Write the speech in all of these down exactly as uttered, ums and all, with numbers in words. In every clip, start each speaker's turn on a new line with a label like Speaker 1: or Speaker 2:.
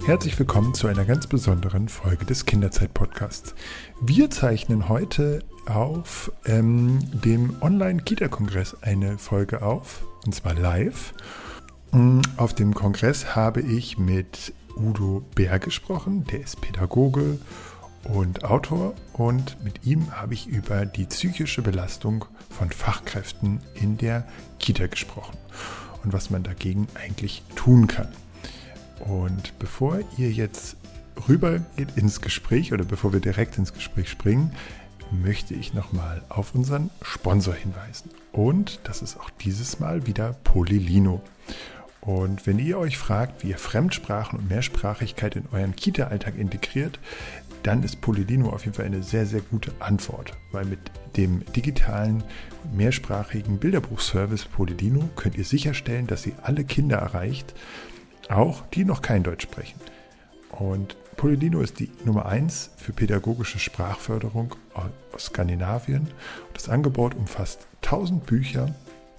Speaker 1: Herzlich willkommen zu einer ganz besonderen Folge des Kinderzeit-Podcasts. Wir zeichnen heute auf ähm, dem Online-Kita-Kongress eine Folge auf, und zwar live. Auf dem Kongress habe ich mit Udo Bär gesprochen, der ist Pädagoge und Autor, und mit ihm habe ich über die psychische Belastung von Fachkräften in der Kita gesprochen und was man dagegen eigentlich tun kann. Und bevor ihr jetzt rüber geht ins Gespräch oder bevor wir direkt ins Gespräch springen, möchte ich nochmal auf unseren Sponsor hinweisen. Und das ist auch dieses Mal wieder Polilino. Und wenn ihr euch fragt, wie ihr Fremdsprachen und Mehrsprachigkeit in euren Kita-Alltag integriert, dann ist Polilino auf jeden Fall eine sehr, sehr gute Antwort. Weil mit dem digitalen, mehrsprachigen Bilderbuchservice Polilino könnt ihr sicherstellen, dass ihr alle Kinder erreicht, auch die noch kein Deutsch sprechen. Und Polilino ist die Nummer eins für pädagogische Sprachförderung aus Skandinavien. Das Angebot umfasst tausend Bücher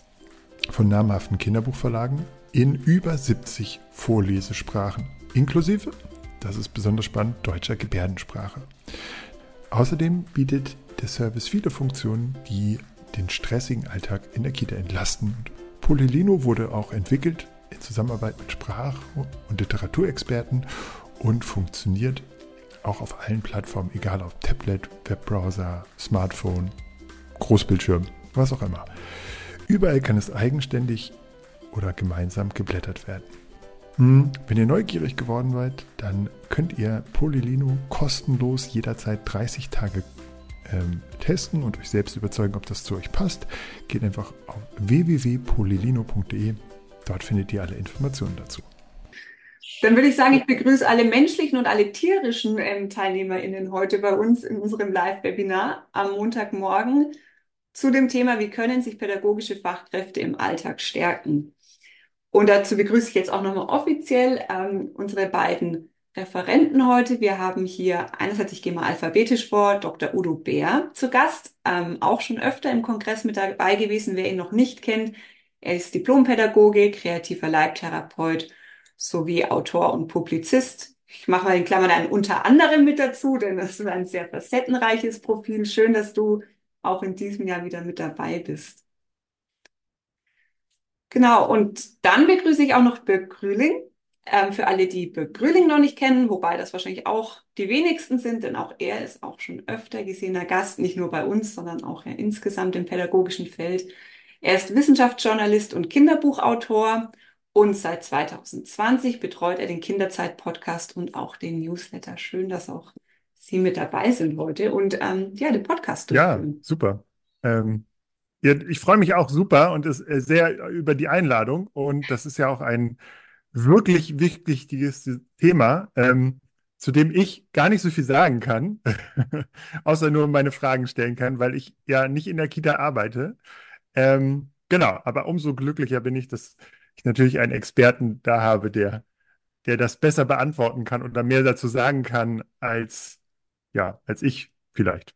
Speaker 1: von namhaften Kinderbuchverlagen in über siebzig Vorlesesprachen, inklusive, das ist besonders spannend, deutscher Gebärdensprache. Außerdem bietet der Service viele Funktionen, die den stressigen Alltag in der Kita entlasten. Und Polilino wurde auch entwickelt in Zusammenarbeit mit Sprach- und Literaturexperten und funktioniert auch auf allen Plattformen, egal ob Tablet, Webbrowser, Smartphone, Großbildschirm, was auch immer. Überall kann es eigenständig oder gemeinsam geblättert werden. Hm. Wenn ihr neugierig geworden seid, dann könnt ihr Polilino kostenlos jederzeit dreißig Tage ähm, testen und euch selbst überzeugen, ob das zu euch passt. Geht einfach auf w w w punkt polilino punkt d e. Dort findet ihr alle Informationen dazu.
Speaker 2: Dann würde ich sagen, ich begrüße alle menschlichen und alle tierischen ähm, TeilnehmerInnen heute bei uns in unserem Live-Webinar am Montagmorgen zu dem Thema, wie können sich pädagogische Fachkräfte im Alltag stärken. Und dazu begrüße ich jetzt auch nochmal offiziell ähm, unsere beiden Referenten heute. Wir haben hier einerseits, ich gehe mal alphabetisch vor, Doktor Udo Bär zu Gast, ähm, auch schon öfter im Kongress mit dabei gewesen, wer ihn noch nicht kennt. Er ist Diplompädagoge, kreativer Leibtherapeut sowie Autor und Publizist. Ich mache mal in Klammern ein unter anderem mit dazu, denn das ist ein sehr facettenreiches Profil. Schön, dass du auch in diesem Jahr wieder mit dabei bist. Genau, und dann begrüße ich auch noch Birk Grühling. Ähm, für alle, die Birk Grühling noch nicht kennen, wobei das wahrscheinlich auch die wenigsten sind, denn auch er ist auch schon öfter gesehener Gast, nicht nur bei uns, sondern auch ja, insgesamt im pädagogischen Feld. Er ist Wissenschaftsjournalist und Kinderbuchautor und seit zwanzig zwanzig betreut er den Kinderzeit-Podcast und auch den Newsletter. Schön, dass auch Sie mit dabei sind heute und ähm, ja, den Podcast durchführen.
Speaker 1: Ja, super. Ähm, ja, ich freue mich auch super und ist äh, sehr über die Einladung. Und das ist ja auch ein wirklich wichtiges Thema, ähm, zu dem ich gar nicht so viel sagen kann, außer nur meine Fragen stellen kann, weil ich ja nicht in der Kita arbeite. Ähm, genau, aber umso glücklicher bin ich, dass ich natürlich einen Experten da habe, der, der das besser beantworten kann oder mehr dazu sagen kann als, ja, als ich vielleicht.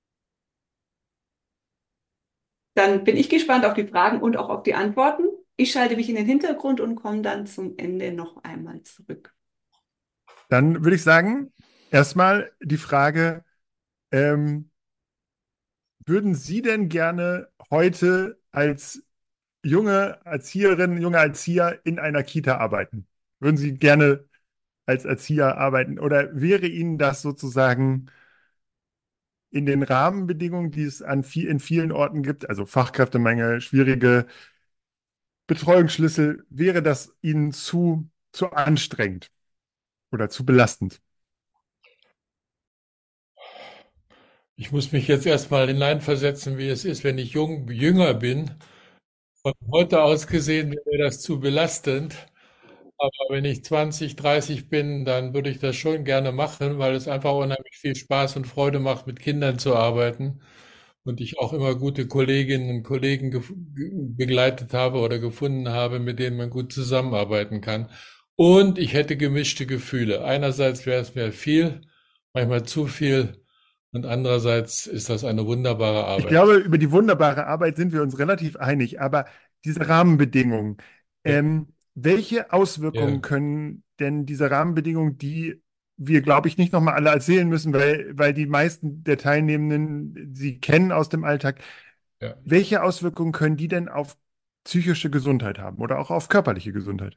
Speaker 2: Dann bin ich gespannt auf die Fragen und auch auf die Antworten. Ich schalte mich in den Hintergrund und komme dann zum Ende noch einmal zurück.
Speaker 1: Dann würde ich sagen, erstmal die Frage, ähm, würden Sie denn gerne heute als junge Erzieherin, junger Erzieher in einer Kita arbeiten? Würden Sie gerne als Erzieher arbeiten oder wäre Ihnen das sozusagen in den Rahmenbedingungen, die es an viel, in vielen Orten gibt, also Fachkräftemangel, schwierige Betreuungsschlüssel, wäre das Ihnen zu, zu anstrengend oder zu belastend?
Speaker 3: Ich muss mich jetzt erstmal hineinversetzen, wie es ist, wenn ich jung, jünger bin. Von heute aus gesehen wäre das zu belastend. Aber wenn ich zwanzig, dreißig bin, dann würde ich das schon gerne machen, weil es einfach unheimlich viel Spaß und Freude macht, mit Kindern zu arbeiten. Und ich auch immer gute Kolleginnen und Kollegen gef- ge- begleitet habe oder gefunden habe, mit denen man gut zusammenarbeiten kann. Und ich hätte gemischte Gefühle. Einerseits wäre es mir viel, manchmal zu viel. Und andererseits ist das eine wunderbare
Speaker 1: Ich
Speaker 3: Arbeit.
Speaker 1: glaube, über die wunderbare Arbeit sind wir uns relativ einig, aber diese Rahmenbedingungen,
Speaker 3: Ja.
Speaker 1: ähm, welche Auswirkungen
Speaker 3: Ja,
Speaker 1: können denn diese Rahmenbedingungen, die wir, glaube ich, nicht nochmal alle erzählen müssen, weil, weil die meisten der Teilnehmenden sie kennen aus dem Alltag,
Speaker 3: ja.
Speaker 1: welche Auswirkungen können die denn auf psychische Gesundheit haben oder auch auf körperliche Gesundheit?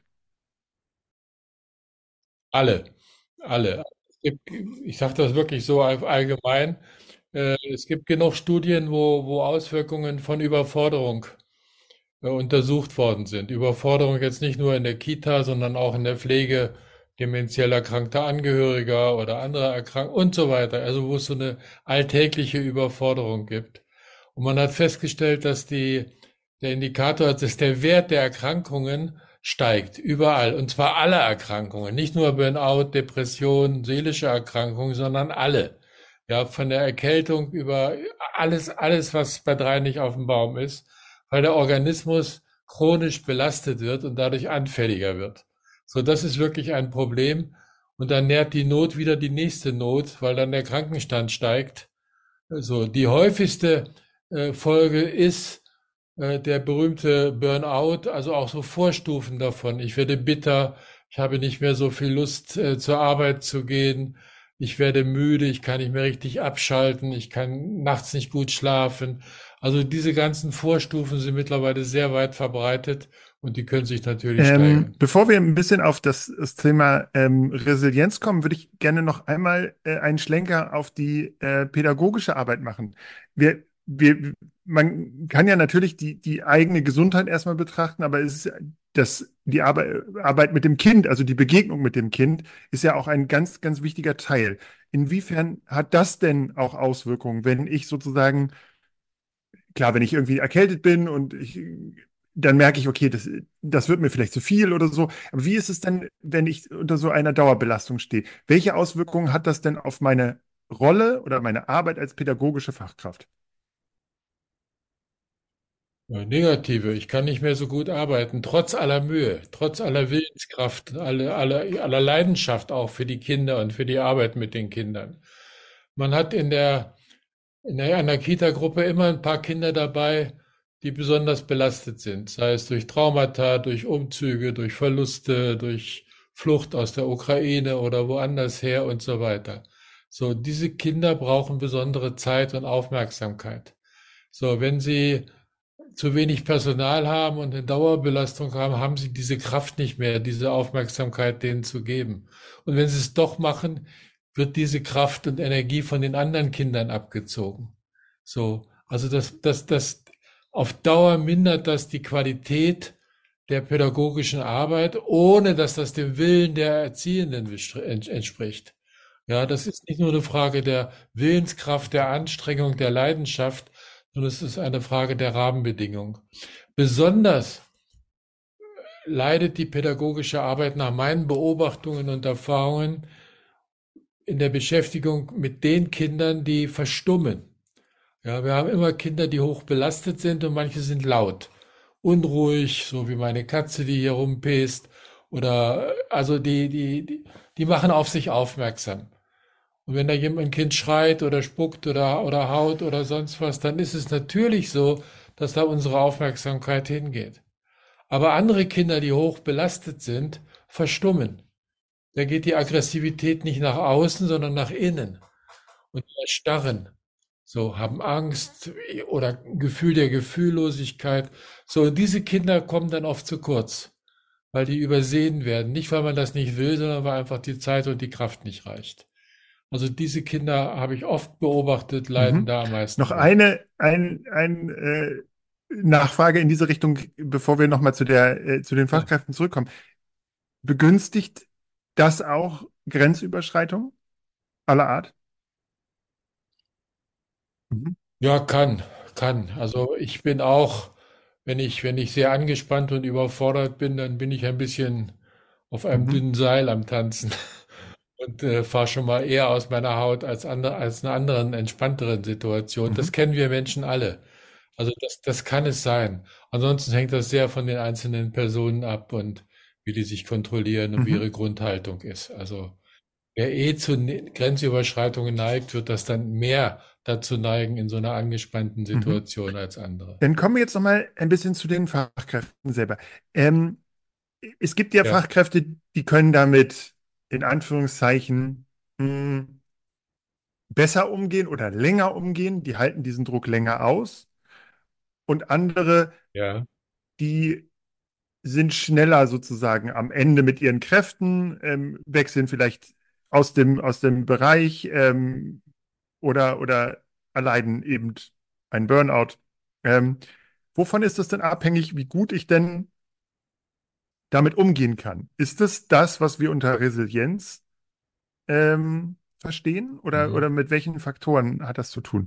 Speaker 3: Alle, alle. Es gibt, ich sage das wirklich so all- allgemein. Äh, es gibt genug Studien, wo, wo Auswirkungen von Überforderung äh, untersucht worden sind. Überforderung jetzt nicht nur in der Kita, sondern auch in der Pflege dementiell erkrankter Angehöriger oder anderer Erkrankungen und so weiter. Also wo es so eine alltägliche Überforderung gibt. Und man hat festgestellt, dass die, der Indikator, dass der Wert der Erkrankungen steigt, überall. Und zwar alle Erkrankungen, nicht nur Burnout, Depression, seelische Erkrankungen, sondern alle. Ja, von der Erkältung über alles, alles, was bei drei nicht auf dem Baum ist, weil der Organismus chronisch belastet wird und dadurch anfälliger wird. So, das ist wirklich ein Problem. Und dann nährt die Not wieder die nächste Not, weil dann der Krankenstand steigt. So, die häufigste äh, Folge ist äh, der berühmte Burnout, also auch so Vorstufen davon. Ich werde bitter, ich habe nicht mehr so viel Lust, äh, zur Arbeit zu gehen, ich werde müde, ich kann nicht mehr richtig abschalten, ich kann nachts nicht gut schlafen. Also diese ganzen Vorstufen sind mittlerweile sehr weit verbreitet und die können sich natürlich
Speaker 1: Ähm,
Speaker 3: steigern.
Speaker 1: bevor wir ein bisschen auf das, das Thema ähm, Resilienz kommen, würde ich gerne noch einmal äh, einen Schlenker auf die äh, pädagogische Arbeit machen. Wir, wir, man kann ja natürlich die, die eigene Gesundheit erstmal betrachten, aber es ist das, die Arbeit, Arbeit mit dem Kind, also die Begegnung mit dem Kind, ist ja auch ein ganz, ganz wichtiger Teil. Inwiefern hat das denn auch Auswirkungen, wenn ich sozusagen klar, wenn ich irgendwie erkältet bin und ich, dann merke ich, okay, das, das wird mir vielleicht zu viel oder so. Aber wie ist es denn, wenn ich unter so einer Dauerbelastung stehe? Welche Auswirkungen hat das denn auf meine Rolle oder meine Arbeit als pädagogische Fachkraft?
Speaker 3: Ja, negative, ich kann nicht mehr so gut arbeiten, trotz aller Mühe, trotz aller Willenskraft, aller, aller, aller Leidenschaft auch für die Kinder und für die Arbeit mit den Kindern. Man hat in der, in der, einer Kita-Gruppe immer ein paar Kinder dabei, die besonders belastet sind, sei es durch Traumata, durch Umzüge, durch Verluste, durch Flucht aus der Ukraine oder woanders her und so weiter. So, diese Kinder brauchen besondere Zeit und Aufmerksamkeit. So, wenn sie zu wenig Personal haben und eine Dauerbelastung haben, haben sie diese Kraft nicht mehr, diese Aufmerksamkeit denen zu geben. Und wenn sie es doch machen, wird diese Kraft und Energie von den anderen Kindern abgezogen. So, also das, das, das auf Dauer mindert das die Qualität der pädagogischen Arbeit, ohne dass das dem Willen der Erziehenden entspricht. Ja, das ist nicht nur eine Frage der Willenskraft, der Anstrengung, der Leidenschaft, sondern es ist eine Frage der Rahmenbedingungen. Besonders leidet die pädagogische Arbeit nach meinen Beobachtungen und Erfahrungen in der Beschäftigung mit den Kindern, die verstummen. Ja, wir haben immer Kinder, die hoch belastet sind und manche sind laut, unruhig, so wie meine Katze, die hier rumpest, oder also die, die, die, die machen auf sich aufmerksam. Und wenn da jemand ein Kind schreit oder spuckt oder, oder haut oder sonst was, dann ist es natürlich so, dass da unsere Aufmerksamkeit hingeht. Aber andere Kinder, die hoch belastet sind, verstummen. Da geht die Aggressivität nicht nach außen, sondern nach innen. Und die erstarren. So, haben Angst oder ein Gefühl der Gefühllosigkeit. So, und diese Kinder kommen dann oft zu kurz, weil die übersehen werden. Nicht, weil man das nicht will, sondern weil einfach die Zeit und die Kraft nicht reicht. Also diese Kinder habe ich oft beobachtet, leiden
Speaker 1: Mhm.
Speaker 3: da am meisten
Speaker 1: Noch
Speaker 3: drunter.
Speaker 1: eine ein, ein, äh, Nachfrage in diese Richtung, bevor wir nochmal zu der, äh, zu den
Speaker 3: Ja.
Speaker 1: Fachkräften zurückkommen. Begünstigt das auch Grenzüberschreitungen aller Art? Mhm.
Speaker 3: Ja, kann, kann. Also ich bin auch, wenn ich, wenn ich sehr angespannt und überfordert bin, dann bin ich ein bisschen auf einem
Speaker 1: Mhm.
Speaker 3: dünnen Seil am Tanzen und äh, fahre schon mal eher aus meiner Haut als andere, als in einer anderen, entspannteren Situation. Das
Speaker 1: Mhm.
Speaker 3: kennen wir Menschen alle. Also das, das kann es sein. Ansonsten hängt das sehr von den einzelnen Personen ab und wie die sich kontrollieren und wie
Speaker 1: Mhm.
Speaker 3: ihre Grundhaltung ist. Also wer eh zu Ne- Grenzüberschreitungen neigt, wird das dann mehr dazu neigen in so einer angespannten
Speaker 1: Mhm.
Speaker 3: Situation als andere.
Speaker 1: Dann kommen wir jetzt noch mal ein bisschen zu den Fachkräften selber. Ähm, es gibt ja
Speaker 3: Ja,
Speaker 1: Fachkräfte, die können damit in Anführungszeichen mh, besser umgehen oder länger umgehen, die halten diesen Druck länger aus. Und andere,
Speaker 3: ja,
Speaker 1: die sind schneller sozusagen am Ende mit ihren Kräften, ähm, wechseln vielleicht aus dem, aus dem Bereich ähm, oder, oder erleiden eben einen Burnout. Ähm, wovon ist es denn abhängig, wie gut ich denn damit umgehen kann? Ist es das, was wir unter Resilienz ähm, verstehen oder,
Speaker 3: mhm.
Speaker 1: oder mit welchen Faktoren hat das zu tun?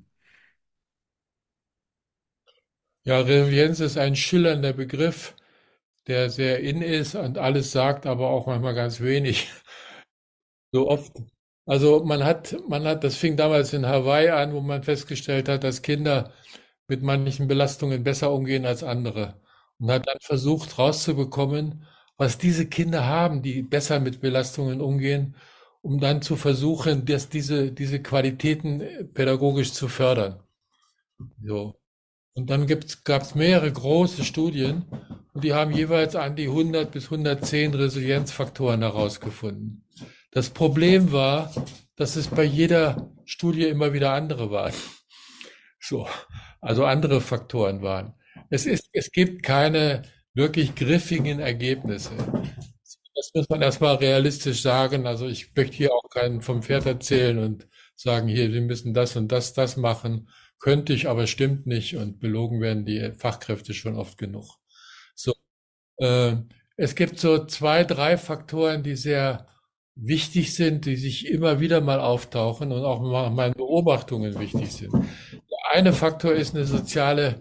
Speaker 3: Ja, Resilienz ist ein schillernder Begriff, der sehr in ist und alles sagt, aber auch manchmal ganz wenig. So oft. Also man hat, man hat, das fing damals in Hawaii an, wo man festgestellt hat, dass Kinder mit manchen Belastungen besser umgehen als andere. Und hat dann versucht rauszubekommen, was diese Kinder haben, die besser mit Belastungen umgehen, um dann zu versuchen, dass diese, diese Qualitäten äh, pädagogisch zu fördern. So. Und dann gab es mehrere große Studien und die haben jeweils an die hundert bis hundertzehn Resilienzfaktoren herausgefunden. Das Problem war, dass es bei jeder Studie immer wieder andere waren. So, also andere Faktoren waren. Es ist, es gibt keine wirklich griffigen Ergebnisse. Das muss man erstmal realistisch sagen. Also ich möchte hier auch keinen vom Pferd erzählen und sagen, hier, wir müssen das und das, das machen. Könnte ich, aber stimmt nicht. Und belogen werden die Fachkräfte schon oft genug. So, äh, es gibt so zwei, drei Faktoren, die sehr wichtig sind, die sich immer wieder mal auftauchen und auch nach meinen Beobachtungen wichtig sind. Der eine Faktor ist eine soziale,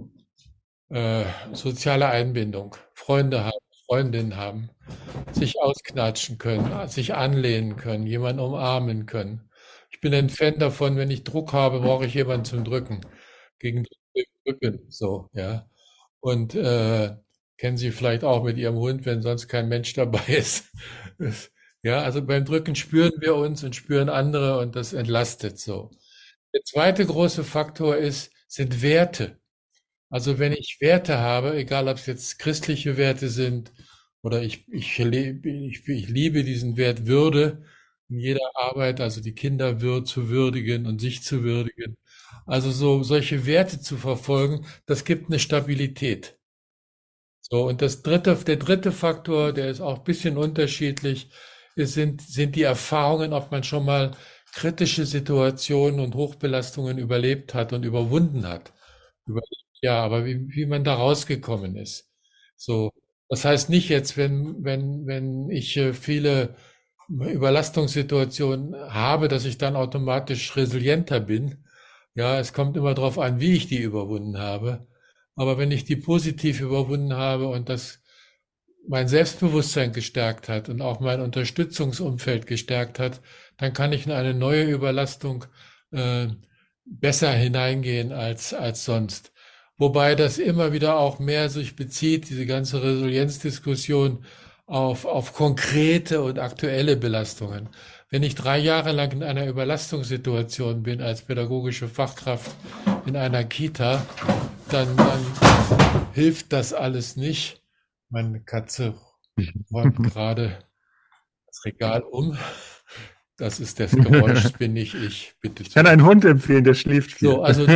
Speaker 3: äh, soziale Einbindung. Freunde haben, Freundinnen haben, sich ausknatschen können, sich anlehnen können, jemanden umarmen können. Ich bin ein Fan davon, wenn ich Druck habe, brauche ich jemanden zum Drücken. Gegen den Drücken, so, ja. Und äh, kennen Sie vielleicht auch mit Ihrem Hund, wenn sonst kein Mensch dabei ist. Ja, also beim Drücken spüren wir uns und spüren andere und das entlastet so. Der zweite große Faktor ist, sind Werte. Also wenn ich Werte habe, egal ob es jetzt christliche Werte sind oder ich, ich, lebe, ich, ich liebe diesen Wert Würde in jeder Arbeit, also die Kinder wür zu würdigen und sich zu würdigen. Also so solche Werte zu verfolgen, das gibt eine Stabilität. So, und das dritte, der dritte Faktor, der ist auch ein bisschen unterschiedlich, ist, sind, sind die Erfahrungen, ob man schon mal kritische Situationen und Hochbelastungen überlebt hat und überwunden hat. Überlebt, ja, aber wie, wie man da rausgekommen ist. So, das heißt nicht jetzt, wenn, wenn, wenn ich äh, viele Überlastungssituationen habe, dass ich dann automatisch resilienter bin. Ja, es kommt immer darauf an, wie ich die überwunden habe. Aber wenn ich die positiv überwunden habe und das mein Selbstbewusstsein gestärkt hat und auch mein Unterstützungsumfeld gestärkt hat, dann kann ich in eine neue Überlastung äh, besser hineingehen als, als sonst. Wobei das immer wieder auch mehr sich bezieht, diese ganze Resilienzdiskussion, auf, auf konkrete und aktuelle Belastungen. Wenn ich drei Jahre lang in einer Überlastungssituation bin als pädagogische Fachkraft in einer Kita, dann, dann hilft das alles nicht. Meine Katze räumt gerade das Regal um. Das ist das Geräusch, das bin nicht ich. Bitte
Speaker 1: Ich kann
Speaker 3: zu.
Speaker 1: einen Hund empfehlen, der schläft viel.
Speaker 3: So, also,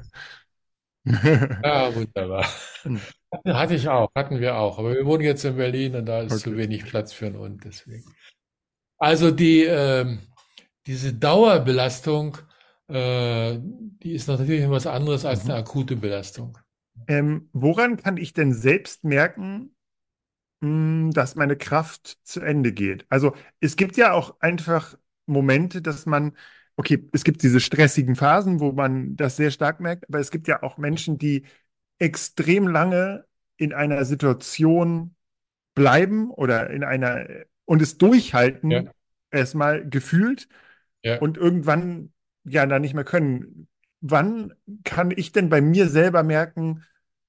Speaker 3: ja, wunderbar. Hatte ich auch, hatten wir auch. Aber wir wohnen jetzt in Berlin und da ist
Speaker 1: Okay.
Speaker 3: zu wenig Platz für einen Hund, deswegen. Also die, ähm, diese Dauerbelastung, äh, die ist natürlich was anderes als eine akute Belastung.
Speaker 1: Ähm, woran kann ich denn selbst merken, mh, dass meine Kraft zu Ende geht? Also es gibt ja auch einfach Momente, dass man, okay, es gibt diese stressigen Phasen, wo man das sehr stark merkt, aber es gibt ja auch Menschen, die extrem lange in einer Situation bleiben oder in einer und es durchhalten,
Speaker 3: Ja,
Speaker 1: erstmal gefühlt
Speaker 3: ja.
Speaker 1: und irgendwann ja dann nicht mehr können. Wann kann ich denn bei mir selber merken,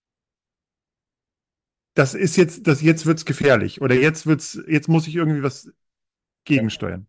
Speaker 1: das ist jetzt, das jetzt wird's gefährlich oder jetzt wird's, jetzt muss ich irgendwie was gegensteuern?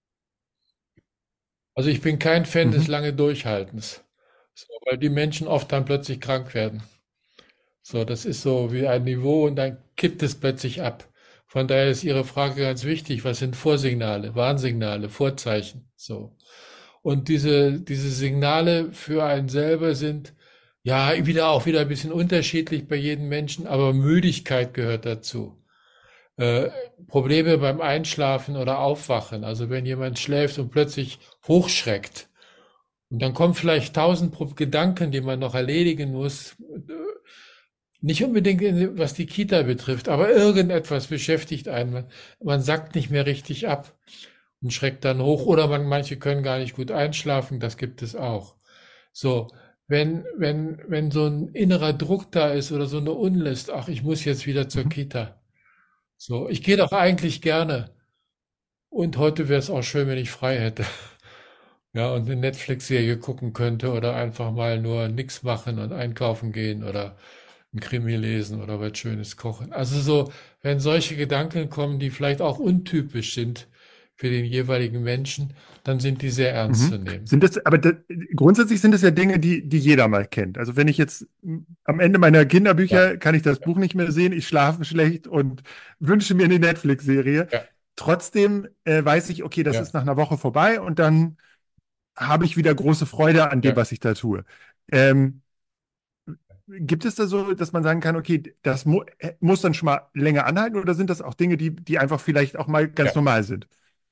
Speaker 3: Also ich bin kein Fan des
Speaker 1: Mhm.
Speaker 3: lange Durchhaltens, so, weil die Menschen oft dann plötzlich krank werden. So, das ist so wie ein Niveau und dann kippt es plötzlich ab. Von daher ist Ihre Frage ganz wichtig. Was sind Vorsignale, Warnsignale, Vorzeichen? So. Und diese, diese Signale für einen selber sind ja wieder auch wieder ein bisschen unterschiedlich bei jedem Menschen, aber Müdigkeit gehört dazu. Äh, Probleme beim Einschlafen oder Aufwachen, also wenn jemand schläft und plötzlich hochschreckt. Und dann kommen vielleicht tausend Pro- Gedanken, die man noch erledigen muss. Nicht unbedingt, was die Kita betrifft, aber irgendetwas beschäftigt einen. Man, man sackt nicht mehr richtig ab und schreckt dann hoch. Oder man, manche können gar nicht gut einschlafen, das gibt es auch. So, wenn, wenn, wenn so ein innerer Druck da ist oder so eine Unlust, ach, ich muss jetzt wieder zur
Speaker 1: Mhm.
Speaker 3: Kita. So, ich gehe doch eigentlich gerne. Und heute wäre es auch schön, wenn ich frei hätte. Ja, und eine Netflix-Serie gucken könnte oder einfach mal nur nichts machen und einkaufen gehen oder ein Krimi lesen oder was Schönes kochen. Also so, wenn solche Gedanken kommen, die vielleicht auch untypisch sind für den jeweiligen Menschen, dann sind die sehr ernst zu
Speaker 1: Mhm.
Speaker 3: nehmen.
Speaker 1: Sind das, aber da, grundsätzlich sind das ja Dinge, die, die jeder mal kennt. Also wenn ich jetzt m, am Ende meiner
Speaker 3: Ja,
Speaker 1: Kinderbücher kann ich das Buch nicht mehr sehen, ich schlafe schlecht und wünsche mir eine Netflix-Serie.
Speaker 3: ja,
Speaker 1: Trotzdem äh, weiß ich, okay, das ist
Speaker 3: ja,
Speaker 1: nach einer Woche vorbei und dann habe ich wieder große Freude an dem,
Speaker 3: ja.
Speaker 1: was ich da tue. Ähm, Gibt es da so, dass man sagen kann, okay, das mu äh, muss dann schon mal länger anhalten oder sind das auch Dinge, die, die einfach vielleicht auch mal ganz
Speaker 3: Ja.
Speaker 1: normal sind?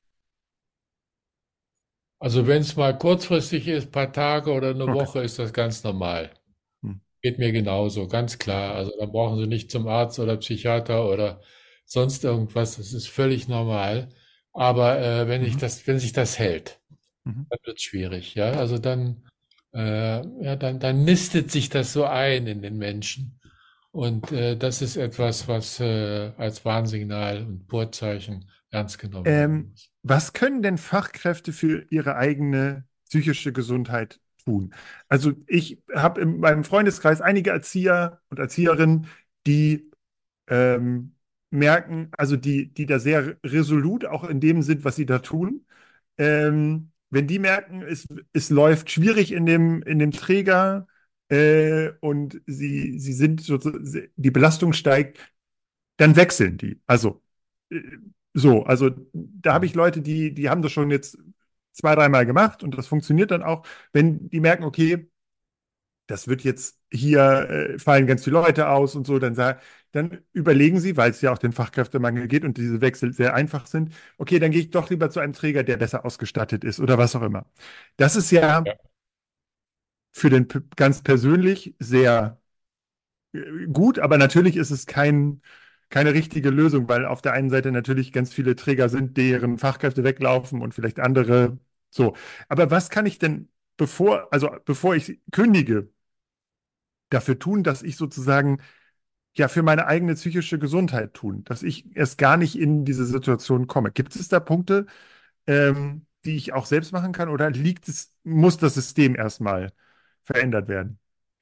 Speaker 3: Also wenn es mal kurzfristig ist, paar Tage oder eine
Speaker 1: Okay.
Speaker 3: Woche, ist das ganz normal.
Speaker 1: Hm.
Speaker 3: Geht mir genauso, ganz klar. Also da brauchen Sie nicht zum Arzt oder Psychiater oder sonst irgendwas. Das ist völlig normal. Aber äh, wenn ich
Speaker 1: Mhm.
Speaker 3: das, wenn sich das hält,
Speaker 1: Mhm.
Speaker 3: dann wird es schwierig, ja. Also dann, äh, ja, dann, dann nistet sich das so ein in den Menschen. Und äh, das ist etwas, was äh, als Warnsignal und Vorzeichen ernst genommen werden
Speaker 1: Ähm,
Speaker 3: muss.
Speaker 1: Was können denn Fachkräfte für ihre eigene psychische Gesundheit tun? Also ich habe in meinem Freundeskreis einige Erzieher und Erzieherinnen, die ähm, merken, also die, die da sehr resolut auch in dem sind, was sie da tun. Ähm, wenn die merken, es, es läuft schwierig in dem, in dem Träger äh, und sie, sie sind so, die Belastung steigt, dann wechseln die. Also äh, so, also da habe ich
Speaker 3: Mhm.
Speaker 1: Leute, die, die haben das schon jetzt zwei, dreimal gemacht und das funktioniert dann auch, wenn die merken, okay, das wird jetzt hier, äh, fallen ganz viele Leute aus und so, dann, sa- dann überlegen Sie, weil es ja auch den Fachkräftemangel geht und diese Wechsel sehr einfach sind, okay, dann gehe ich doch lieber zu einem Träger, der besser ausgestattet ist oder was auch immer. Das ist ja
Speaker 3: Ja,
Speaker 1: für den p- ganz persönlich sehr äh, gut, aber natürlich ist es kein, keine richtige Lösung, weil auf der einen Seite natürlich ganz viele Träger sind, deren Fachkräfte weglaufen und vielleicht andere so. Aber was kann ich denn bevor, also bevor ich kündige, dafür tun, dass ich sozusagen ja für meine eigene psychische Gesundheit tun, dass ich erst gar nicht in diese Situation komme? Gibt es da Punkte, ähm, die ich auch selbst machen kann, oder liegt es, muss das System erstmal verändert werden?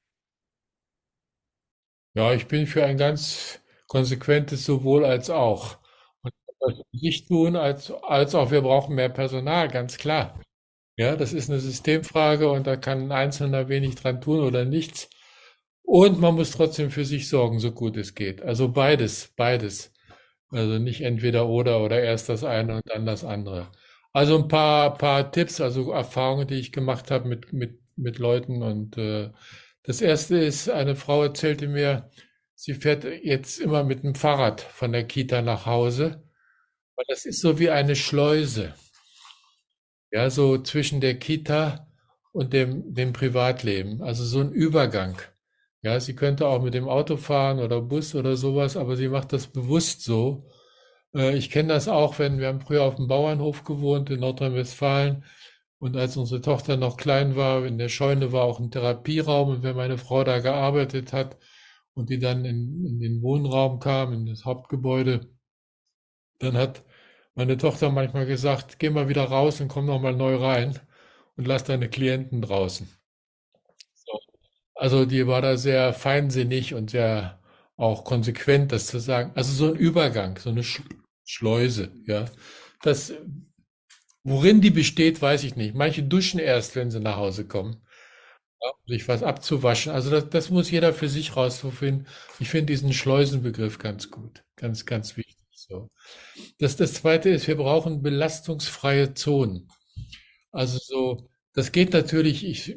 Speaker 3: ja, ich bin für ein ganz konsequentes sowohl als auch. Und das nicht tun, als, als auch wir brauchen mehr Personal, ganz klar. Ja, das ist eine Systemfrage und da kann ein Einzelner wenig dran tun oder nichts. Und man muss trotzdem für sich sorgen, so gut es geht. Also beides, beides. Also nicht entweder oder oder erst das eine und dann das andere. Also ein paar, paar Tipps, also Erfahrungen, die ich gemacht habe mit, mit, mit Leuten. Und äh, das erste ist, eine Frau erzählte mir, sie fährt jetzt immer mit dem Fahrrad von der Kita nach Hause. Und das ist so wie eine Schleuse. Ja, so zwischen der Kita und dem, dem Privatleben. Also so ein Übergang. Ja, sie könnte auch mit dem Auto fahren oder Bus oder sowas, aber sie macht das bewusst so. Äh, ich kenne das auch, wenn wir haben früher auf dem Bauernhof gewohnt in Nordrhein-Westfalen und als unsere Tochter noch klein war, in der Scheune war auch ein Therapieraum und wenn meine Frau da gearbeitet hat und die dann in, in den Wohnraum kam, in das Hauptgebäude, dann hat meine Tochter manchmal gesagt, geh mal wieder raus und komm noch mal neu rein und lass deine Klienten draußen. So. Also die war da sehr feinsinnig und sehr auch konsequent, das zu sagen. Also so ein Übergang, so eine Sch Schleuse, ja. Das, worin die besteht, weiß ich nicht. Manche duschen erst, wenn sie nach Hause kommen, ja, um sich was abzuwaschen. Also das, das muss jeder für sich rausfinden. Ich finde diesen Schleusenbegriff ganz gut, ganz, ganz wichtig. So. Das, das Zweite ist, wir brauchen belastungsfreie Zonen. Also so, das geht natürlich, ich,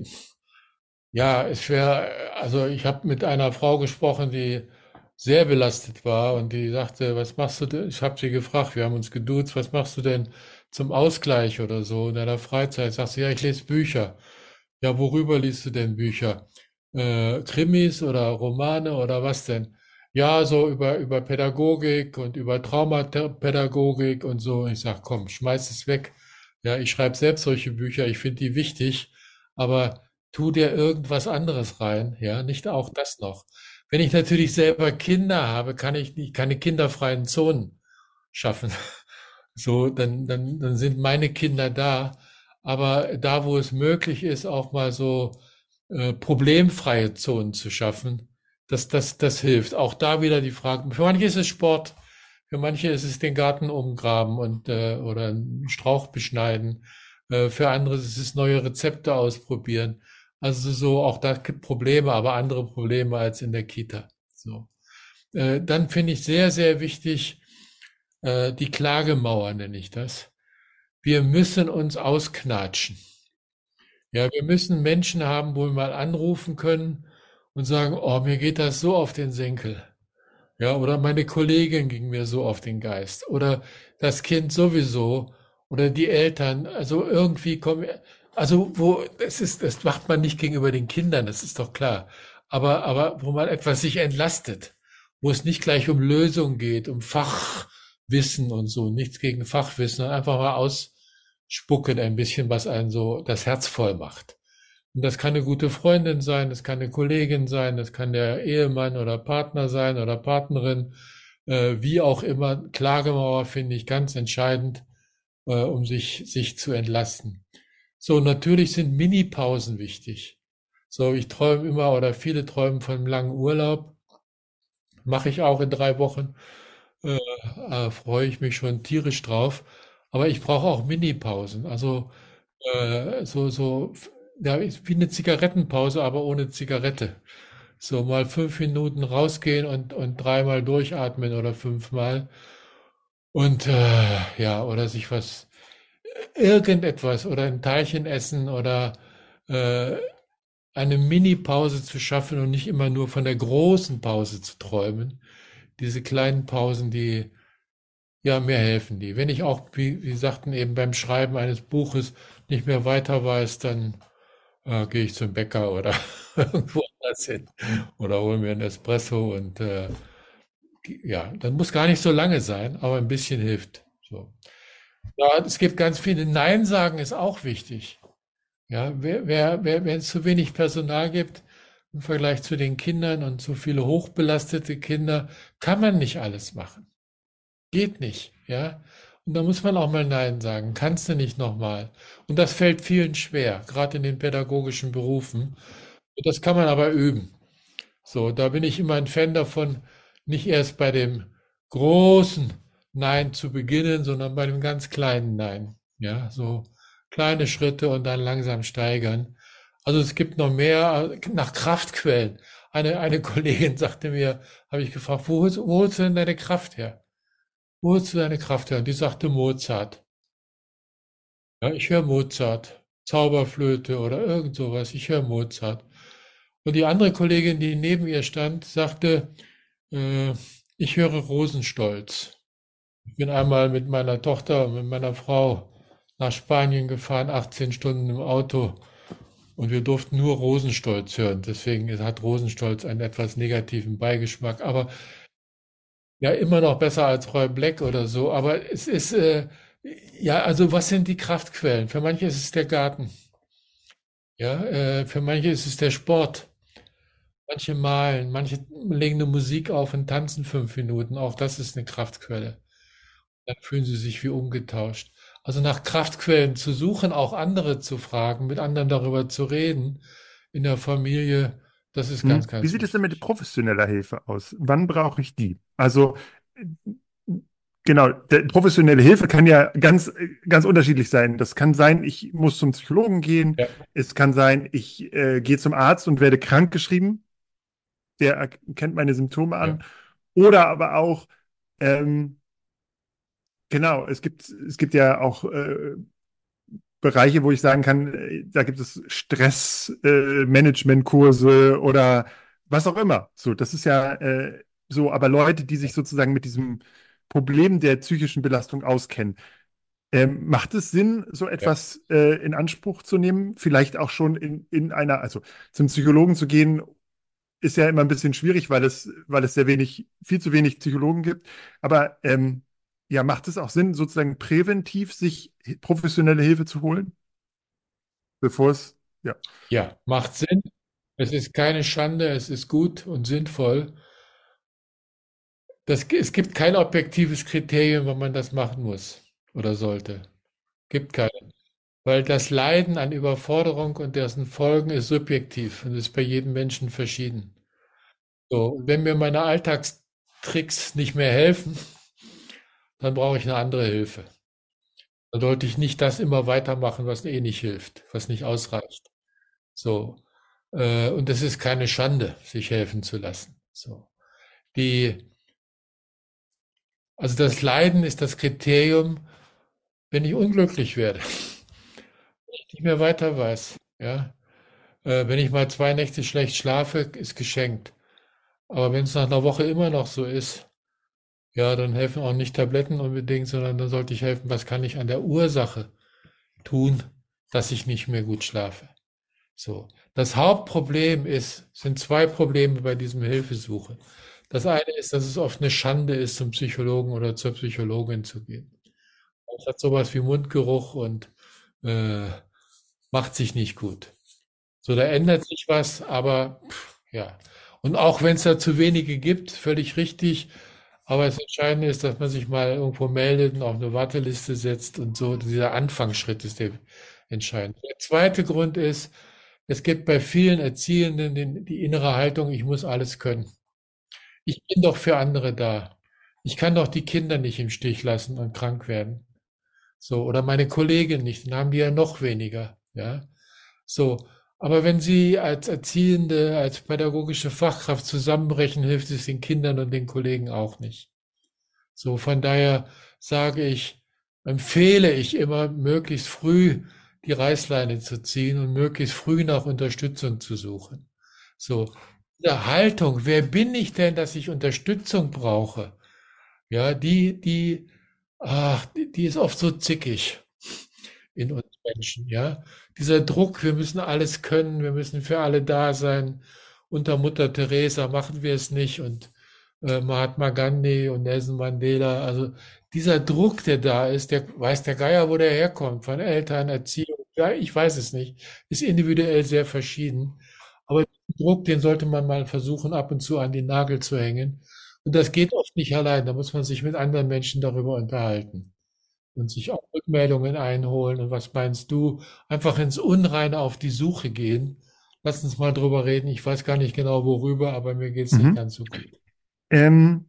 Speaker 3: ja, es wäre, also ich habe mit einer Frau gesprochen, die sehr belastet war und die sagte, was machst du denn? Ich habe sie gefragt, wir haben uns geduzt, was machst du denn zum Ausgleich oder so in deiner Freizeit? Sagt sie, ja, ich lese Bücher. Ja, worüber liest du denn Bücher? Äh, Krimis oder Romane oder was denn? Ja, so über, über Pädagogik und über Traumapädagogik und so. Ich sag, komm, schmeiß es weg. Ja, ich schreibe selbst solche Bücher, ich finde die wichtig, aber tu dir irgendwas anderes rein, ja, nicht auch das noch. Wenn ich natürlich selber Kinder habe, kann ich nicht, keine kinderfreien Zonen schaffen. So, dann, dann, dann sind meine Kinder da. Aber da, wo es möglich ist, auch mal so äh, problemfreie Zonen zu schaffen, das, das, das hilft. Auch da wieder die Frage, für manche ist es Sport, für manche ist es den Garten umgraben und äh, oder einen Strauch beschneiden. Äh, für andere ist es neue Rezepte ausprobieren. Also so, auch da gibt Probleme, aber andere Probleme als in der Kita. So. Äh, dann finde ich sehr, sehr wichtig, äh, die Klagemauer nenne ich das. Wir müssen uns ausknatschen. Ja, wir müssen Menschen haben, wo wir mal anrufen können und sagen, oh, mir geht das so auf den Senkel. Ja, oder meine Kollegin ging mir so auf den Geist. Oder das Kind sowieso. Oder die Eltern. Also irgendwie kommen, also wo, das ist, das macht man nicht gegenüber den Kindern, das ist doch klar. Aber, aber wo man etwas sich entlastet. Wo es nicht gleich um Lösungen geht, um Fachwissen und so. Nichts gegen Fachwissen, sondern einfach mal ausspucken ein bisschen, was einen so das Herz voll macht. Und das kann eine gute Freundin sein, das kann eine Kollegin sein, das kann der Ehemann oder Partner sein oder Partnerin, äh, wie auch immer. Klagemauer finde ich ganz entscheidend, äh, um sich, sich zu entlasten. So, natürlich sind Minipausen wichtig. So, ich träume immer oder viele träumen von einem langen Urlaub. Mache ich auch in drei Wochen. Äh, äh, freue ich mich schon tierisch drauf. Aber ich brauche auch Minipausen. Also äh, so, so, ja, wie eine Zigarettenpause, aber ohne Zigarette. So mal fünf Minuten rausgehen und, und dreimal durchatmen oder fünfmal. Und äh, ja, oder sich was, irgendetwas oder ein Teilchen essen oder äh, eine Mini-Pause zu schaffen und nicht immer nur von der großen Pause zu träumen. Diese kleinen Pausen, die ja mir helfen die. Wenn ich auch, wie Sie sagten, eben beim Schreiben eines Buches nicht mehr weiter weiß, dann äh, gehe ich zum Bäcker oder irgendwo anders hin oder hole mir einen Espresso und äh, ja, dann muss gar nicht so lange sein, aber ein bisschen hilft. So. Ja, es gibt ganz viele. Nein sagen ist auch wichtig. Ja, wer, wer, wer, wenn es zu wenig Personal gibt im Vergleich zu den Kindern und zu viele hochbelastete Kinder, kann man nicht alles machen. Geht nicht, ja. Und da muss man auch mal Nein sagen. Kannst du nicht nochmal. Und das fällt vielen schwer, gerade in den pädagogischen Berufen. Und das kann man aber üben. So, da bin ich immer ein Fan davon, nicht erst bei dem großen Nein zu beginnen, sondern bei dem ganz kleinen Nein. Ja, so kleine Schritte und dann langsam steigern. Also es gibt noch mehr nach Kraftquellen. Eine, eine Kollegin sagte mir, habe ich gefragt, wo holst, wo holst du denn deine Kraft her? Wo holst du deine Kraft her? Und die sagte Mozart. Ja, ich höre Mozart. Zauberflöte oder irgend sowas. Ich höre Mozart. Und die andere Kollegin, die neben ihr stand, sagte, äh, ich höre Rosenstolz. Ich bin einmal mit meiner Tochter und mit meiner Frau nach Spanien gefahren, achtzehn Stunden im Auto. Und wir durften nur Rosenstolz hören. Deswegen hat Rosenstolz einen etwas negativen Beigeschmack. Aber ja, immer noch besser als Roy Black oder so. Aber es ist, äh, ja, also was sind die Kraftquellen? Für manche ist es der Garten. Ja, äh, für manche ist es der Sport. Manche malen, manche legen eine Musik auf und tanzen fünf Minuten. Auch das ist eine Kraftquelle. Dann fühlen sie sich wie umgetauscht. Also nach Kraftquellen zu suchen, auch andere zu fragen, mit anderen darüber zu reden in der Familie, das ist ganz,
Speaker 1: Hm. Wie
Speaker 3: ganz
Speaker 1: sieht es denn mit
Speaker 3: wichtig.
Speaker 1: professioneller Hilfe aus? Wann brauche ich die? Also, äh, genau, der, professionelle Hilfe kann ja ganz, äh, ganz unterschiedlich sein. Das kann sein, ich muss zum Psychologen gehen.
Speaker 3: Ja,
Speaker 1: Es kann sein, ich äh, gehe zum Arzt und werde krankgeschrieben. Der erkennt meine Symptome
Speaker 3: ja,
Speaker 1: an. Oder aber auch, ähm, genau, es gibt, es gibt ja auch äh, Bereiche, wo ich sagen kann, äh, da gibt es Stressmanagement-Kurse oder was auch immer. So, das ist ja äh, so, aber Leute, die sich sozusagen mit diesem Problem der psychischen Belastung auskennen, ähm, macht es Sinn, so
Speaker 3: Ja,
Speaker 1: etwas äh, in Anspruch zu nehmen? Vielleicht auch schon in, in einer, also zum Psychologen zu gehen, ist ja immer ein bisschen schwierig, weil es, weil es sehr wenig, viel zu wenig Psychologen gibt. Aber ähm, ja, macht es auch Sinn, sozusagen präventiv sich professionelle Hilfe zu holen, bevor es, ja.
Speaker 3: ja, macht Sinn. Es ist keine Schande, es ist gut und sinnvoll. Das, es gibt kein objektives Kriterium, wann man das machen muss oder sollte. Gibt keinen. Weil das Leiden an Überforderung und dessen Folgen ist subjektiv und ist bei jedem Menschen verschieden. So, und wenn mir meine Alltagstricks nicht mehr helfen, dann brauche ich eine andere Hilfe. Dann sollte ich nicht das immer weitermachen, was eh nicht hilft, was nicht ausreicht. So, äh, und es ist keine Schande, sich helfen zu lassen. So, die, also das Leiden ist das Kriterium, wenn ich unglücklich werde, wenn ich nicht mehr weiter weiß. Ja, äh, wenn ich mal zwei Nächte schlecht schlafe, ist geschenkt. Aber wenn es nach einer Woche immer noch so ist, ja, dann helfen auch nicht Tabletten unbedingt, sondern dann sollte ich helfen, was kann ich an der Ursache tun, dass ich nicht mehr gut schlafe. So. Das Hauptproblem ist, sind zwei Probleme bei diesem Hilfesuche. Das eine ist, dass es oft eine Schande ist, zum Psychologen oder zur Psychologin zu gehen. Es hat sowas wie Mundgeruch und äh, macht sich nicht gut. So, da ändert sich was, aber pff, ja. Und auch wenn es da zu wenige gibt, völlig richtig. Aber das Entscheidende ist, dass man sich mal irgendwo meldet und auf eine Warteliste setzt und so. Dieser Anfangsschritt ist der entscheidende. Der zweite Grund ist, es gibt bei vielen Erziehenden den, die innere Haltung, ich muss alles können. Ich bin doch für andere da. Ich kann doch die Kinder nicht im Stich lassen und krank werden. So, oder meine Kollegin nicht, dann haben die ja noch weniger, ja. So, aber wenn Sie als Erziehende, als pädagogische Fachkraft zusammenbrechen, hilft es den Kindern und den Kollegen auch nicht. So, von daher sage ich, empfehle ich immer, möglichst früh die Reißleine zu ziehen und möglichst früh nach Unterstützung zu suchen. So, diese Haltung, wer bin ich denn, dass ich Unterstützung brauche? Ja, die, die, ach, die, die ist oft so zickig in uns Menschen, ja. Dieser Druck, wir müssen alles können, wir müssen für alle da sein. Unter Mutter Teresa machen wir es nicht und äh, Mahatma Gandhi und Nelson Mandela. Also dieser Druck, der da ist, der weiß der Geier, wo der herkommt, von Eltern, Erziehung, ja, ich weiß es nicht, ist individuell sehr verschieden. Aber den Druck, den sollte man mal versuchen, ab und zu an den Nagel zu hängen. Und das geht oft nicht allein, da muss man sich mit anderen Menschen darüber unterhalten und sich auch Rückmeldungen einholen. Und was meinst du? Einfach ins Unreine auf die Suche gehen. Lass uns mal drüber reden. Ich weiß gar nicht genau worüber, aber mir geht's nicht
Speaker 1: Mhm.
Speaker 3: ganz so gut.
Speaker 1: Ähm,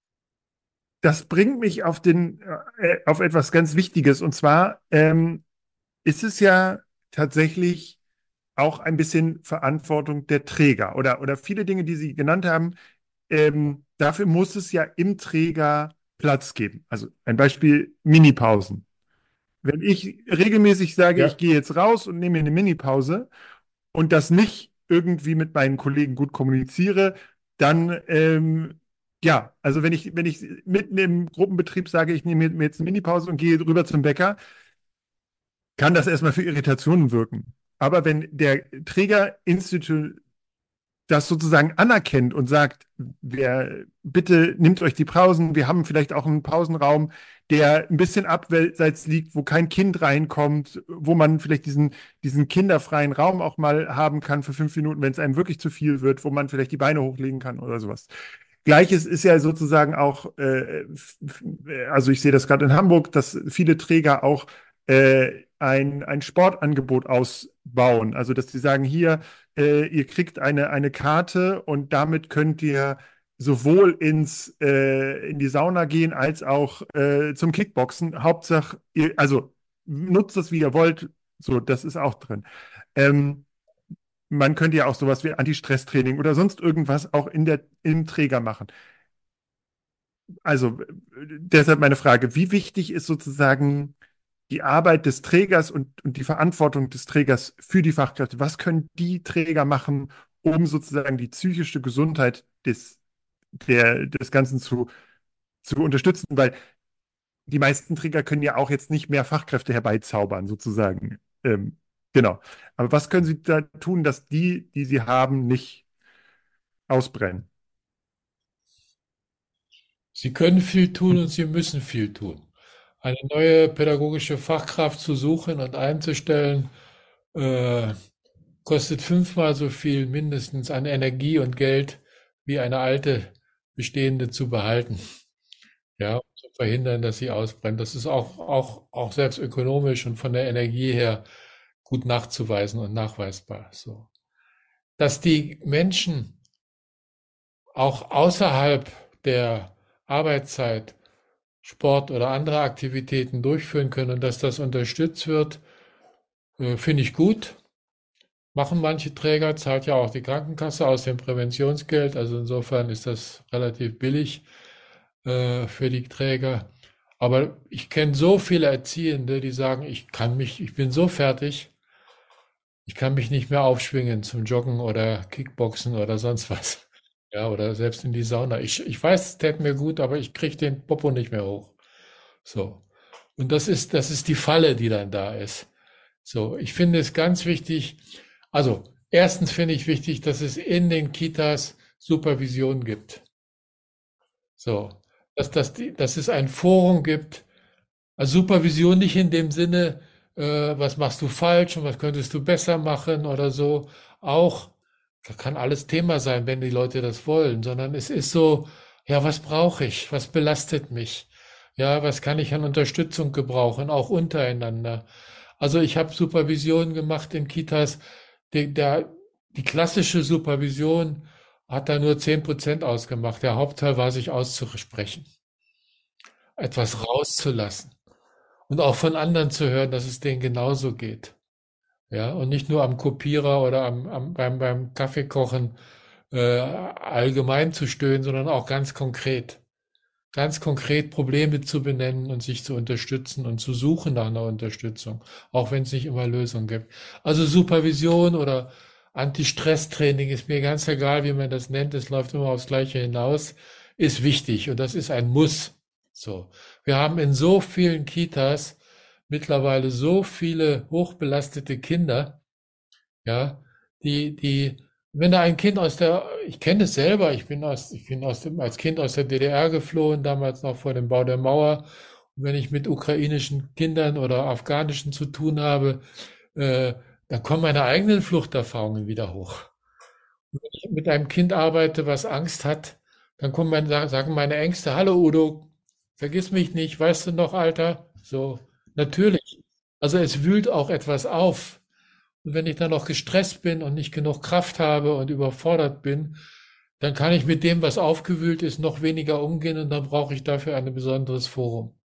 Speaker 1: das bringt mich auf den, äh, auf etwas ganz Wichtiges. Und zwar ähm, ist es ja tatsächlich auch ein bisschen Verantwortung der Träger oder, oder viele Dinge, die Sie genannt haben. Ähm, dafür muss es ja im Träger Platz geben. Also ein Beispiel Minipausen. Wenn ich regelmäßig sage, ich
Speaker 3: Ja,
Speaker 1: gehe jetzt raus und nehme mir eine Minipause und das nicht irgendwie mit meinen Kollegen gut kommuniziere, dann ähm, ja, also wenn ich, wenn ich mitten im Gruppenbetrieb sage, ich nehme mir jetzt eine Minipause und gehe rüber zum Bäcker, kann das erstmal für Irritationen wirken. Aber wenn der Trägerinstitut das sozusagen anerkennt und sagt, wer, bitte nehmt euch die Pausen, wir haben vielleicht auch einen Pausenraum, der ein bisschen abseits liegt, wo kein Kind reinkommt, wo man vielleicht diesen, diesen kinderfreien Raum auch mal haben kann für fünf Minuten, wenn es einem wirklich zu viel wird, wo man vielleicht die Beine hochlegen kann oder sowas. Gleiches ist ja sozusagen auch, äh, also ich sehe das gerade in Hamburg, dass viele Träger auch äh, ein, ein Sportangebot ausbauen. Also dass sie sagen, hier, äh, ihr kriegt eine, eine Karte und damit könnt ihr sowohl ins, äh, in die Sauna gehen als auch äh, zum Kickboxen. Hauptsache, ihr, also nutzt das, wie ihr wollt. So, das ist auch drin. Ähm, Man könnte ja auch sowas wie Anti-Stress-Training oder sonst irgendwas auch in der, im Träger machen. Also äh, deshalb meine Frage, wie wichtig ist sozusagen die Arbeit des Trägers und, und die Verantwortung des Trägers für die Fachkräfte? Was können die Träger machen, um sozusagen die psychische Gesundheit des, der, des Ganzen zu, zu unterstützen? Weil die meisten Träger können ja auch jetzt nicht mehr Fachkräfte herbeizaubern, sozusagen. Ähm, genau. Aber was können sie da tun, dass die, die sie haben, nicht ausbrennen?
Speaker 3: Sie können viel tun und Sie müssen viel tun. Eine neue pädagogische Fachkraft zu suchen und einzustellen, äh, kostet fünfmal so viel mindestens an Energie und Geld, wie eine alte bestehende zu behalten. Ja, um zu verhindern, dass sie ausbrennt. Das ist auch, auch, auch selbst ökonomisch und von der Energie her gut nachzuweisen und nachweisbar. So. Dass die Menschen auch außerhalb der Arbeitszeit Sport oder andere Aktivitäten durchführen können und dass das unterstützt wird, äh, finde ich gut. Machen manche Träger, zahlt ja auch die Krankenkasse aus dem Präventionsgeld. Also insofern ist das relativ billig äh, für die Träger. Aber ich kenne so viele Erziehende, die sagen, ich kann mich, ich bin so fertig, ich kann mich nicht mehr aufschwingen zum Joggen oder Kickboxen oder sonst was. Ja, oder selbst in die Sauna. Ich, ich weiß, es täte mir gut, aber ich kriege den Popo nicht mehr hoch. So. Und das ist, das ist die Falle, die dann da ist. So. Ich finde es ganz wichtig. Also, erstens finde ich wichtig, dass es in den Kitas Supervision gibt. So. Dass, dass, die, dass es ein Forum gibt. Also Supervision nicht in dem Sinne, äh, was machst du falsch und was könntest du besser machen oder so. Auch, das kann alles Thema sein, wenn die Leute das wollen, sondern es ist so, ja, was brauche ich? Was belastet mich? Ja, was kann ich an Unterstützung gebrauchen, auch untereinander? Also ich habe Supervision gemacht in Kitas, die, der, die klassische Supervision hat da nur zehn Prozent ausgemacht. Der Hauptteil war, sich auszusprechen, etwas rauszulassen und auch von anderen zu hören, dass es denen genauso geht. Ja, und nicht nur am Kopierer oder am, am, beim, beim Kaffeekochen äh, allgemein zu stöhnen, sondern auch ganz konkret. Ganz konkret Probleme zu benennen und sich zu unterstützen und zu suchen nach einer Unterstützung, auch wenn es nicht immer Lösungen gibt. Also Supervision oder Anti-Stress-Training ist mir ganz egal, wie man das nennt, es läuft immer aufs Gleiche hinaus, ist wichtig und das ist ein Muss. So. Wir haben in so vielen Kitas mittlerweile so viele hochbelastete Kinder, ja, die, die, wenn da ein Kind aus der, ich kenne es selber, ich bin aus, ich bin aus dem, als Kind aus der D D R geflohen, damals noch vor dem Bau der Mauer. Und wenn ich mit ukrainischen Kindern oder afghanischen zu tun habe, äh, dann kommen meine eigenen Fluchterfahrungen wieder hoch. Und wenn ich mit einem Kind arbeite, was Angst hat, dann kommen meine, sagen meine Ängste, hallo Udo, vergiss mich nicht, weißt du noch, Alter? So, natürlich. Also es wühlt auch etwas auf. Und wenn ich dann noch gestresst bin und nicht genug Kraft habe und überfordert bin, dann kann ich mit dem, was aufgewühlt ist, noch weniger umgehen und dann brauche ich dafür ein besonderes Forum.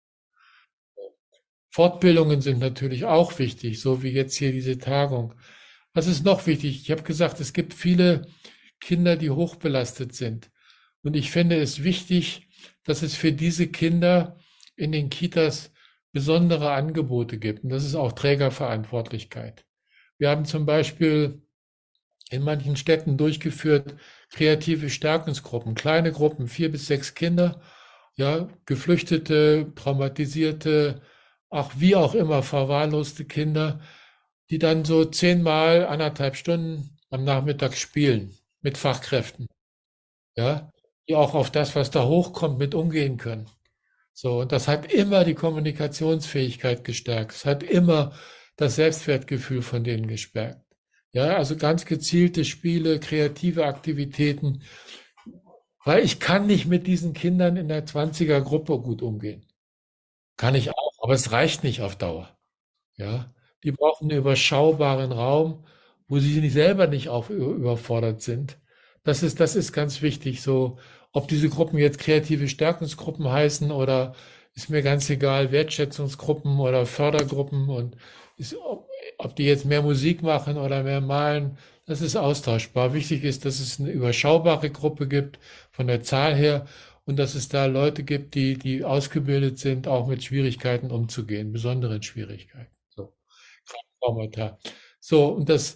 Speaker 3: Fortbildungen sind natürlich auch wichtig, so wie jetzt hier diese Tagung. Was ist noch wichtig? Ich habe gesagt, es gibt viele Kinder, die hochbelastet sind. Und ich finde es wichtig, dass es für diese Kinder in den Kitas besondere Angebote gibt. Und das ist auch Trägerverantwortlichkeit. Wir haben zum Beispiel in manchen Städten durchgeführt kreative Stärkungsgruppen, kleine Gruppen, vier bis sechs Kinder, ja, Geflüchtete, traumatisierte, auch wie auch immer verwahrloste Kinder, die dann so zehnmal anderthalb Stunden am Nachmittag spielen mit Fachkräften, ja, die auch auf das, was da hochkommt, mit umgehen können. So, und das hat immer die Kommunikationsfähigkeit gestärkt. Es hat immer das Selbstwertgefühl von denen gestärkt. Ja, also ganz gezielte Spiele, kreative Aktivitäten, weil ich kann nicht mit diesen Kindern in der zwanziger-Gruppe gut umgehen. Kann ich auch, aber es reicht nicht auf Dauer. Ja, die brauchen einen überschaubaren Raum, wo sie nicht selber nicht auch überfordert sind. Das ist, das ist ganz wichtig. So, ob diese Gruppen jetzt kreative Stärkungsgruppen heißen oder ist mir ganz egal, Wertschätzungsgruppen oder Fördergruppen und ist, ob, ob die jetzt mehr Musik machen oder mehr malen, das ist austauschbar. Wichtig ist, dass es eine überschaubare Gruppe gibt von der Zahl her und dass es da Leute gibt, die, die ausgebildet sind, auch mit Schwierigkeiten umzugehen, besonderen Schwierigkeiten. So, Traumata. So, und das,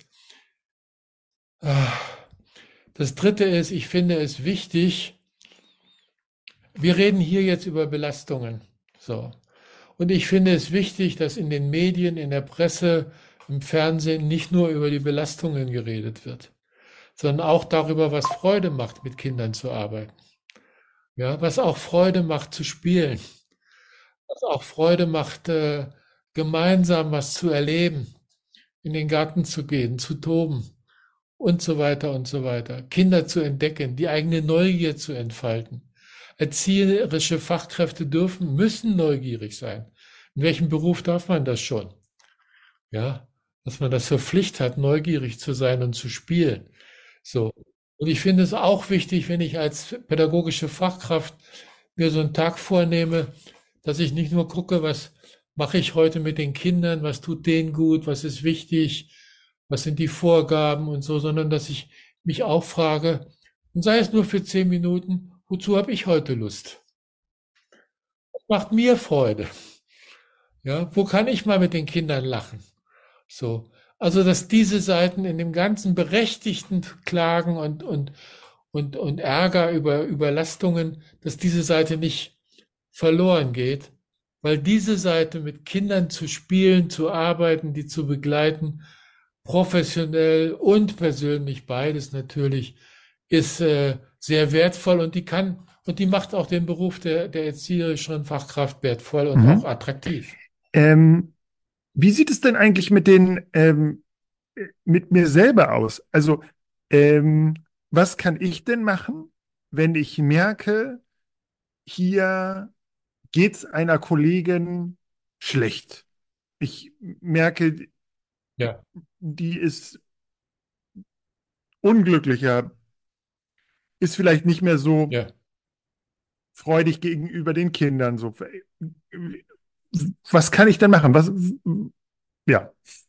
Speaker 3: äh, das Dritte ist, ich finde es wichtig, wir reden hier jetzt über Belastungen. So. Und ich finde es wichtig, dass in den Medien, in der Presse, im Fernsehen nicht nur über die Belastungen geredet wird, sondern auch darüber, was Freude macht, mit Kindern zu arbeiten. Ja, was auch Freude macht, zu spielen. Was auch Freude macht, äh, gemeinsam was zu erleben, in den Garten zu gehen, zu toben und so weiter und so weiter. Kinder zu entdecken, die eigene Neugier zu entfalten. Erzieherische Fachkräfte dürfen, müssen neugierig sein. In welchem Beruf darf man das schon? Ja, dass man das zur Pflicht hat, neugierig zu sein und zu spielen. So. Und ich finde es auch wichtig, wenn ich als pädagogische Fachkraft mir so einen Tag vornehme, dass ich nicht nur gucke, was mache ich heute mit den Kindern, was tut denen gut, was ist wichtig, was sind die Vorgaben und so, sondern dass ich mich auch frage, und sei es nur für zehn Minuten, wozu habe ich heute Lust? Was macht mir Freude? Ja, wo kann ich mal mit den Kindern lachen? So. Also, dass diese Seiten in dem ganzen berechtigten Klagen und, und, und, und Ärger über Überlastungen, dass diese Seite nicht verloren geht, weil diese Seite mit Kindern zu spielen, zu arbeiten, die zu begleiten, professionell und persönlich beides natürlich, ist äh, sehr wertvoll und die kann und die macht auch den Beruf der, der erzieherischen Fachkraft wertvoll und
Speaker 1: Mhm.
Speaker 3: auch attraktiv.
Speaker 1: Ähm, wie sieht es denn eigentlich mit den ähm, mit mir selber aus? Also, ähm, was kann ich denn machen, wenn ich merke, hier geht's einer Kollegin schlecht? Ich merke,
Speaker 3: Ja,
Speaker 1: die ist unglücklicher, ist vielleicht nicht mehr so
Speaker 3: ja.
Speaker 1: freudig gegenüber den Kindern. So, was kann ich denn machen? Was, ja.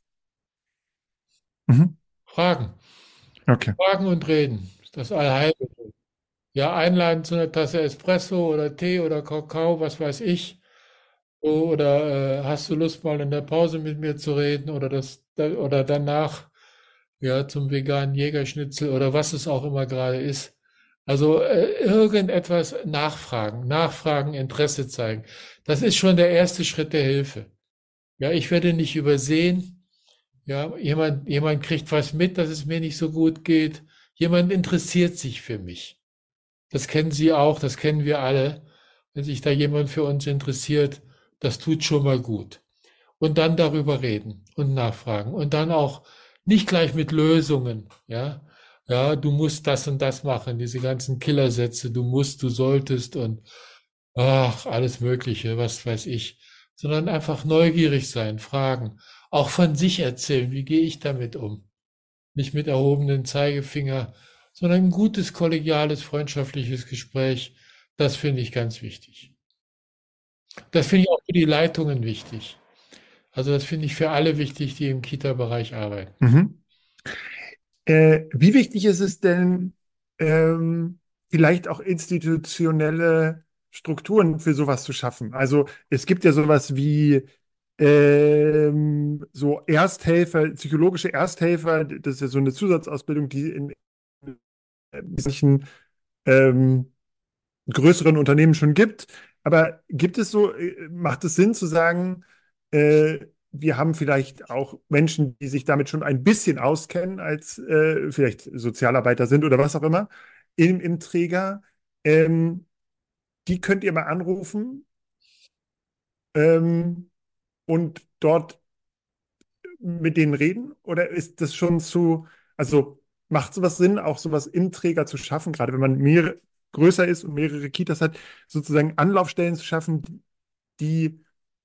Speaker 1: Mhm.
Speaker 3: Fragen.
Speaker 1: Okay.
Speaker 3: Fragen und reden. Das Allheilmittel. Ja, einladen zu einer Tasse Espresso oder Tee oder Kakao, was weiß ich. Oder äh, hast du Lust, mal in der Pause mit mir zu reden oder das oder danach ja zum veganen Jägerschnitzel oder was es auch immer gerade ist. Also äh, irgendetwas nachfragen, nachfragen, Interesse zeigen. Das ist schon der erste Schritt der Hilfe. Ja, ich werde nicht übersehen. Ja, jemand, jemand kriegt was mit, dass es mir nicht so gut geht. Jemand interessiert sich für mich. Das kennen Sie auch, das kennen wir alle. Wenn sich da jemand für uns interessiert, das tut schon mal gut. Und dann darüber reden und nachfragen und dann auch nicht gleich mit Lösungen, ja. Ja, du musst das und das machen, diese ganzen Killersätze, du musst, du solltest und ach, alles Mögliche, was weiß ich, sondern einfach neugierig sein, fragen, auch von sich erzählen, wie gehe ich damit um? Nicht mit erhobenen Zeigefinger, sondern ein gutes, kollegiales, freundschaftliches Gespräch, das finde ich ganz wichtig. Das finde ich auch für die Leitungen wichtig. Also das finde ich für alle wichtig, die im Kita-Bereich arbeiten.
Speaker 1: Mhm. Äh, wie wichtig ist es denn, ähm, vielleicht auch institutionelle Strukturen für sowas zu schaffen? Also es gibt ja sowas wie ähm, so Ersthelfer, psychologische Ersthelfer, das ist ja so eine Zusatzausbildung, die in manchen ähm, größeren Unternehmen schon gibt. Aber gibt es so, äh, macht es Sinn zu sagen, äh, wir haben vielleicht auch Menschen, die sich damit schon ein bisschen auskennen, als äh, vielleicht Sozialarbeiter sind oder was auch immer, im, im Träger. Ähm, die könnt ihr mal anrufen ähm, und dort mit denen reden? Oder ist das schon zu, also macht sowas Sinn, auch sowas im Träger zu schaffen, gerade wenn man mehr größer ist und mehrere Kitas hat, sozusagen Anlaufstellen zu schaffen, die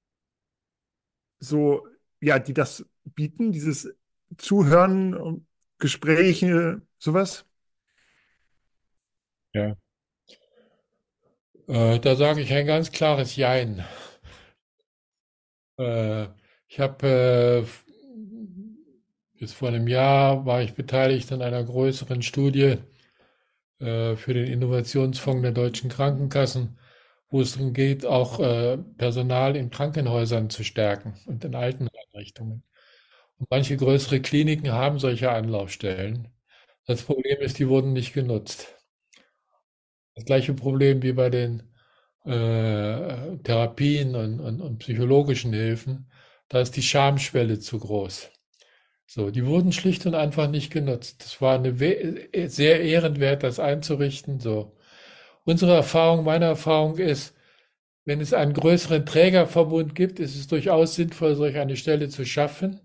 Speaker 1: so, ja, die das bieten, dieses Zuhören und Gespräche, sowas?
Speaker 3: Ja. Äh, da sage ich ein ganz klares Jein. Äh, ich habe äh, bis vor einem Jahr war ich beteiligt an einer größeren Studie äh, für den Innovationsfonds der deutschen Krankenkassen, wo es darum geht, auch äh, Personal in Krankenhäusern zu stärken und in Alteneinrichtungen. Und manche größere Kliniken haben solche Anlaufstellen. Das Problem ist, die wurden nicht genutzt. Das gleiche Problem wie bei den äh, Therapien und, und, und psychologischen Hilfen. Da ist die Schamschwelle zu groß. So, die wurden schlicht und einfach nicht genutzt. Es war eine we- sehr ehrenwert, das einzurichten. So, unsere Erfahrung, meine Erfahrung ist, wenn es einen größeren Trägerverbund gibt, ist es durchaus sinnvoll, solch eine Stelle zu schaffen.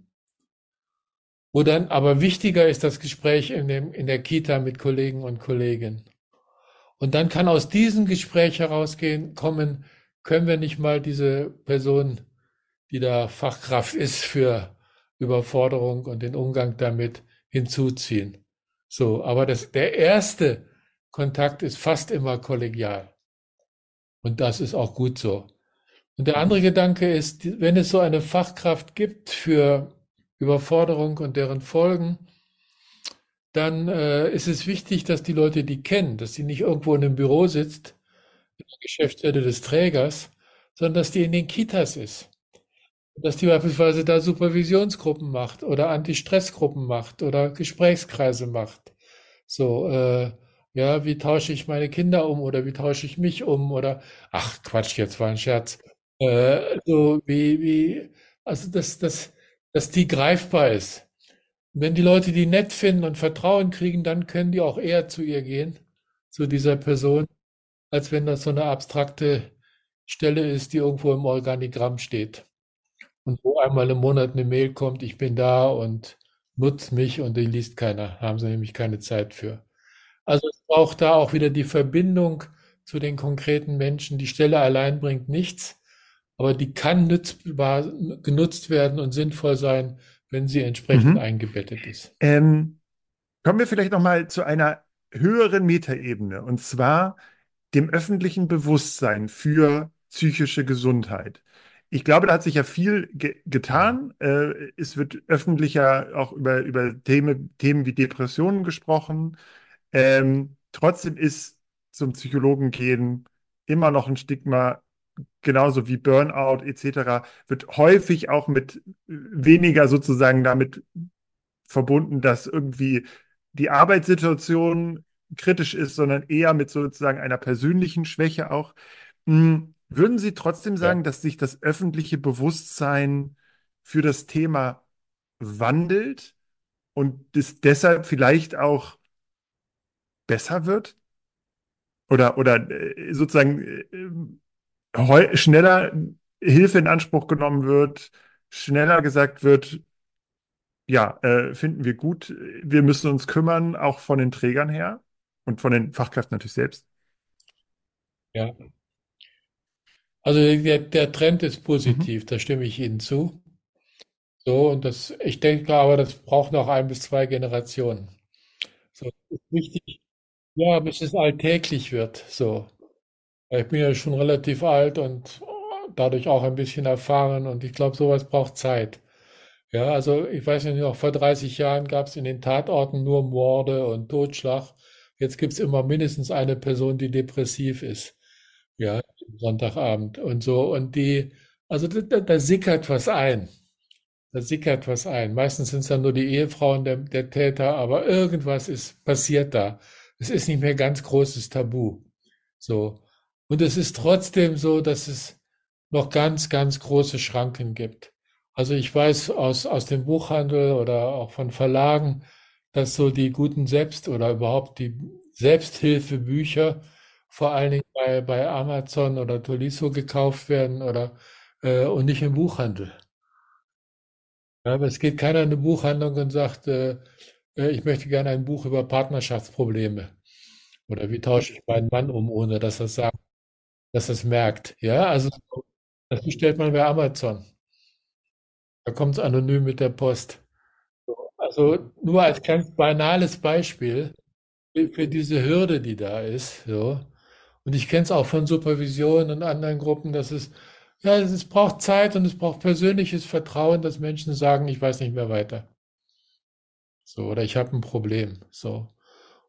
Speaker 3: Wo dann aber wichtiger ist das Gespräch in dem, in der Kita mit Kollegen und Kolleginnen. Und dann kann aus diesem Gespräch herausgehen, kommen, können wir nicht mal diese Person, die da Fachkraft ist für Überforderung und den Umgang damit, hinzuziehen. So, aber das, der erste Kontakt ist fast immer kollegial. Und das ist auch gut so. Und der andere Gedanke ist, wenn es so eine Fachkraft gibt für Überforderung und deren Folgen, dann äh, ist es wichtig, dass die Leute die kennen, dass die nicht irgendwo in einem Büro sitzt, in der Geschäftsstelle des Trägers, sondern dass die in den Kitas ist. Dass die beispielsweise da Supervisionsgruppen macht oder Anti-Stress-Gruppen macht oder Gesprächskreise macht. So, äh, ja, wie tausche ich meine Kinder um oder wie tausche ich mich um oder, ach Quatsch, jetzt war ein Scherz. Äh, so wie, wie, also dass, dass, dass die greifbar ist. Wenn die Leute die nett finden und Vertrauen kriegen, dann können die auch eher zu ihr gehen, zu dieser Person, als wenn das so eine abstrakte Stelle ist, die irgendwo im Organigramm steht. Und wo einmal im Monat eine Mail kommt, ich bin da und nutzt mich und die liest keiner, haben sie nämlich keine Zeit für. Also es braucht da auch wieder die Verbindung zu den konkreten Menschen. Die Stelle allein bringt nichts, aber die kann nützbar genutzt werden und sinnvoll sein, wenn sie entsprechend
Speaker 1: Mhm.
Speaker 3: eingebettet ist.
Speaker 1: Ähm, kommen wir vielleicht noch mal zu einer höheren Metaebene, und zwar dem öffentlichen Bewusstsein für psychische Gesundheit. Ich glaube, da hat sich ja viel ge getan. Äh, es wird öffentlicher auch über, über Themen, Themen wie Depressionen gesprochen. Ähm, trotzdem ist zum Psychologen gehen immer noch ein Stigma, genauso wie Burnout et cetera, wird häufig auch mit weniger sozusagen damit verbunden, dass irgendwie die Arbeitssituation kritisch ist, sondern eher mit sozusagen einer persönlichen Schwäche auch. Hm, Würden Sie trotzdem
Speaker 3: Ja.
Speaker 1: sagen, dass sich das öffentliche Bewusstsein für das Thema wandelt und es deshalb vielleicht auch besser wird? Oder, oder äh, sozusagen äh, heu- schneller Hilfe in Anspruch genommen wird, schneller gesagt wird, ja, äh, finden wir gut. Wir müssen uns kümmern, auch von den Trägern her und von den Fachkräften natürlich selbst.
Speaker 3: Ja. Also der, der Trend ist
Speaker 1: Mhm.
Speaker 3: positiv, da stimme ich Ihnen zu. So, und das, ich denke aber, das braucht noch ein bis zwei Generationen. So, es ist wichtig, ja, bis es alltäglich wird. So. Ich bin ja schon relativ alt und dadurch auch ein bisschen erfahren und ich glaube, sowas braucht Zeit. Ja, also ich weiß nicht, noch vor dreißig Jahren gab es in den Tatorten nur Morde und Totschlag. Jetzt gibt es immer mindestens eine Person, die depressiv ist. Ja, Sonntagabend und so. Und die, also da, da, da sickert was ein. Da sickert was ein. Meistens sind es dann nur die Ehefrauen der, der Täter, aber irgendwas ist passiert da. Es ist nicht mehr ganz großes Tabu. So. Und es ist trotzdem so, dass es noch ganz, ganz große Schranken gibt. Also ich weiß aus, aus dem Buchhandel oder auch von Verlagen, dass so die guten Selbst- oder überhaupt die Selbsthilfebücher vor allen Dingen bei, bei Amazon oder Tolisso gekauft werden oder äh, und nicht im Buchhandel. Ja, aber es geht keiner in eine Buchhandlung und sagt, äh, äh, ich möchte gerne ein Buch über Partnerschaftsprobleme oder wie tausche ich meinen Mann um, ohne dass er sagt, dass er es merkt. Ja, also das bestellt man bei Amazon. Da kommt es anonym mit der Post. Also nur als ganz banales Beispiel für für diese Hürde, die da ist. So. Und ich kenne es auch von Supervision und anderen Gruppen, dass es, ja, es, es braucht Zeit und es braucht persönliches Vertrauen, dass Menschen sagen, ich weiß nicht mehr weiter. So, oder ich habe ein Problem. So.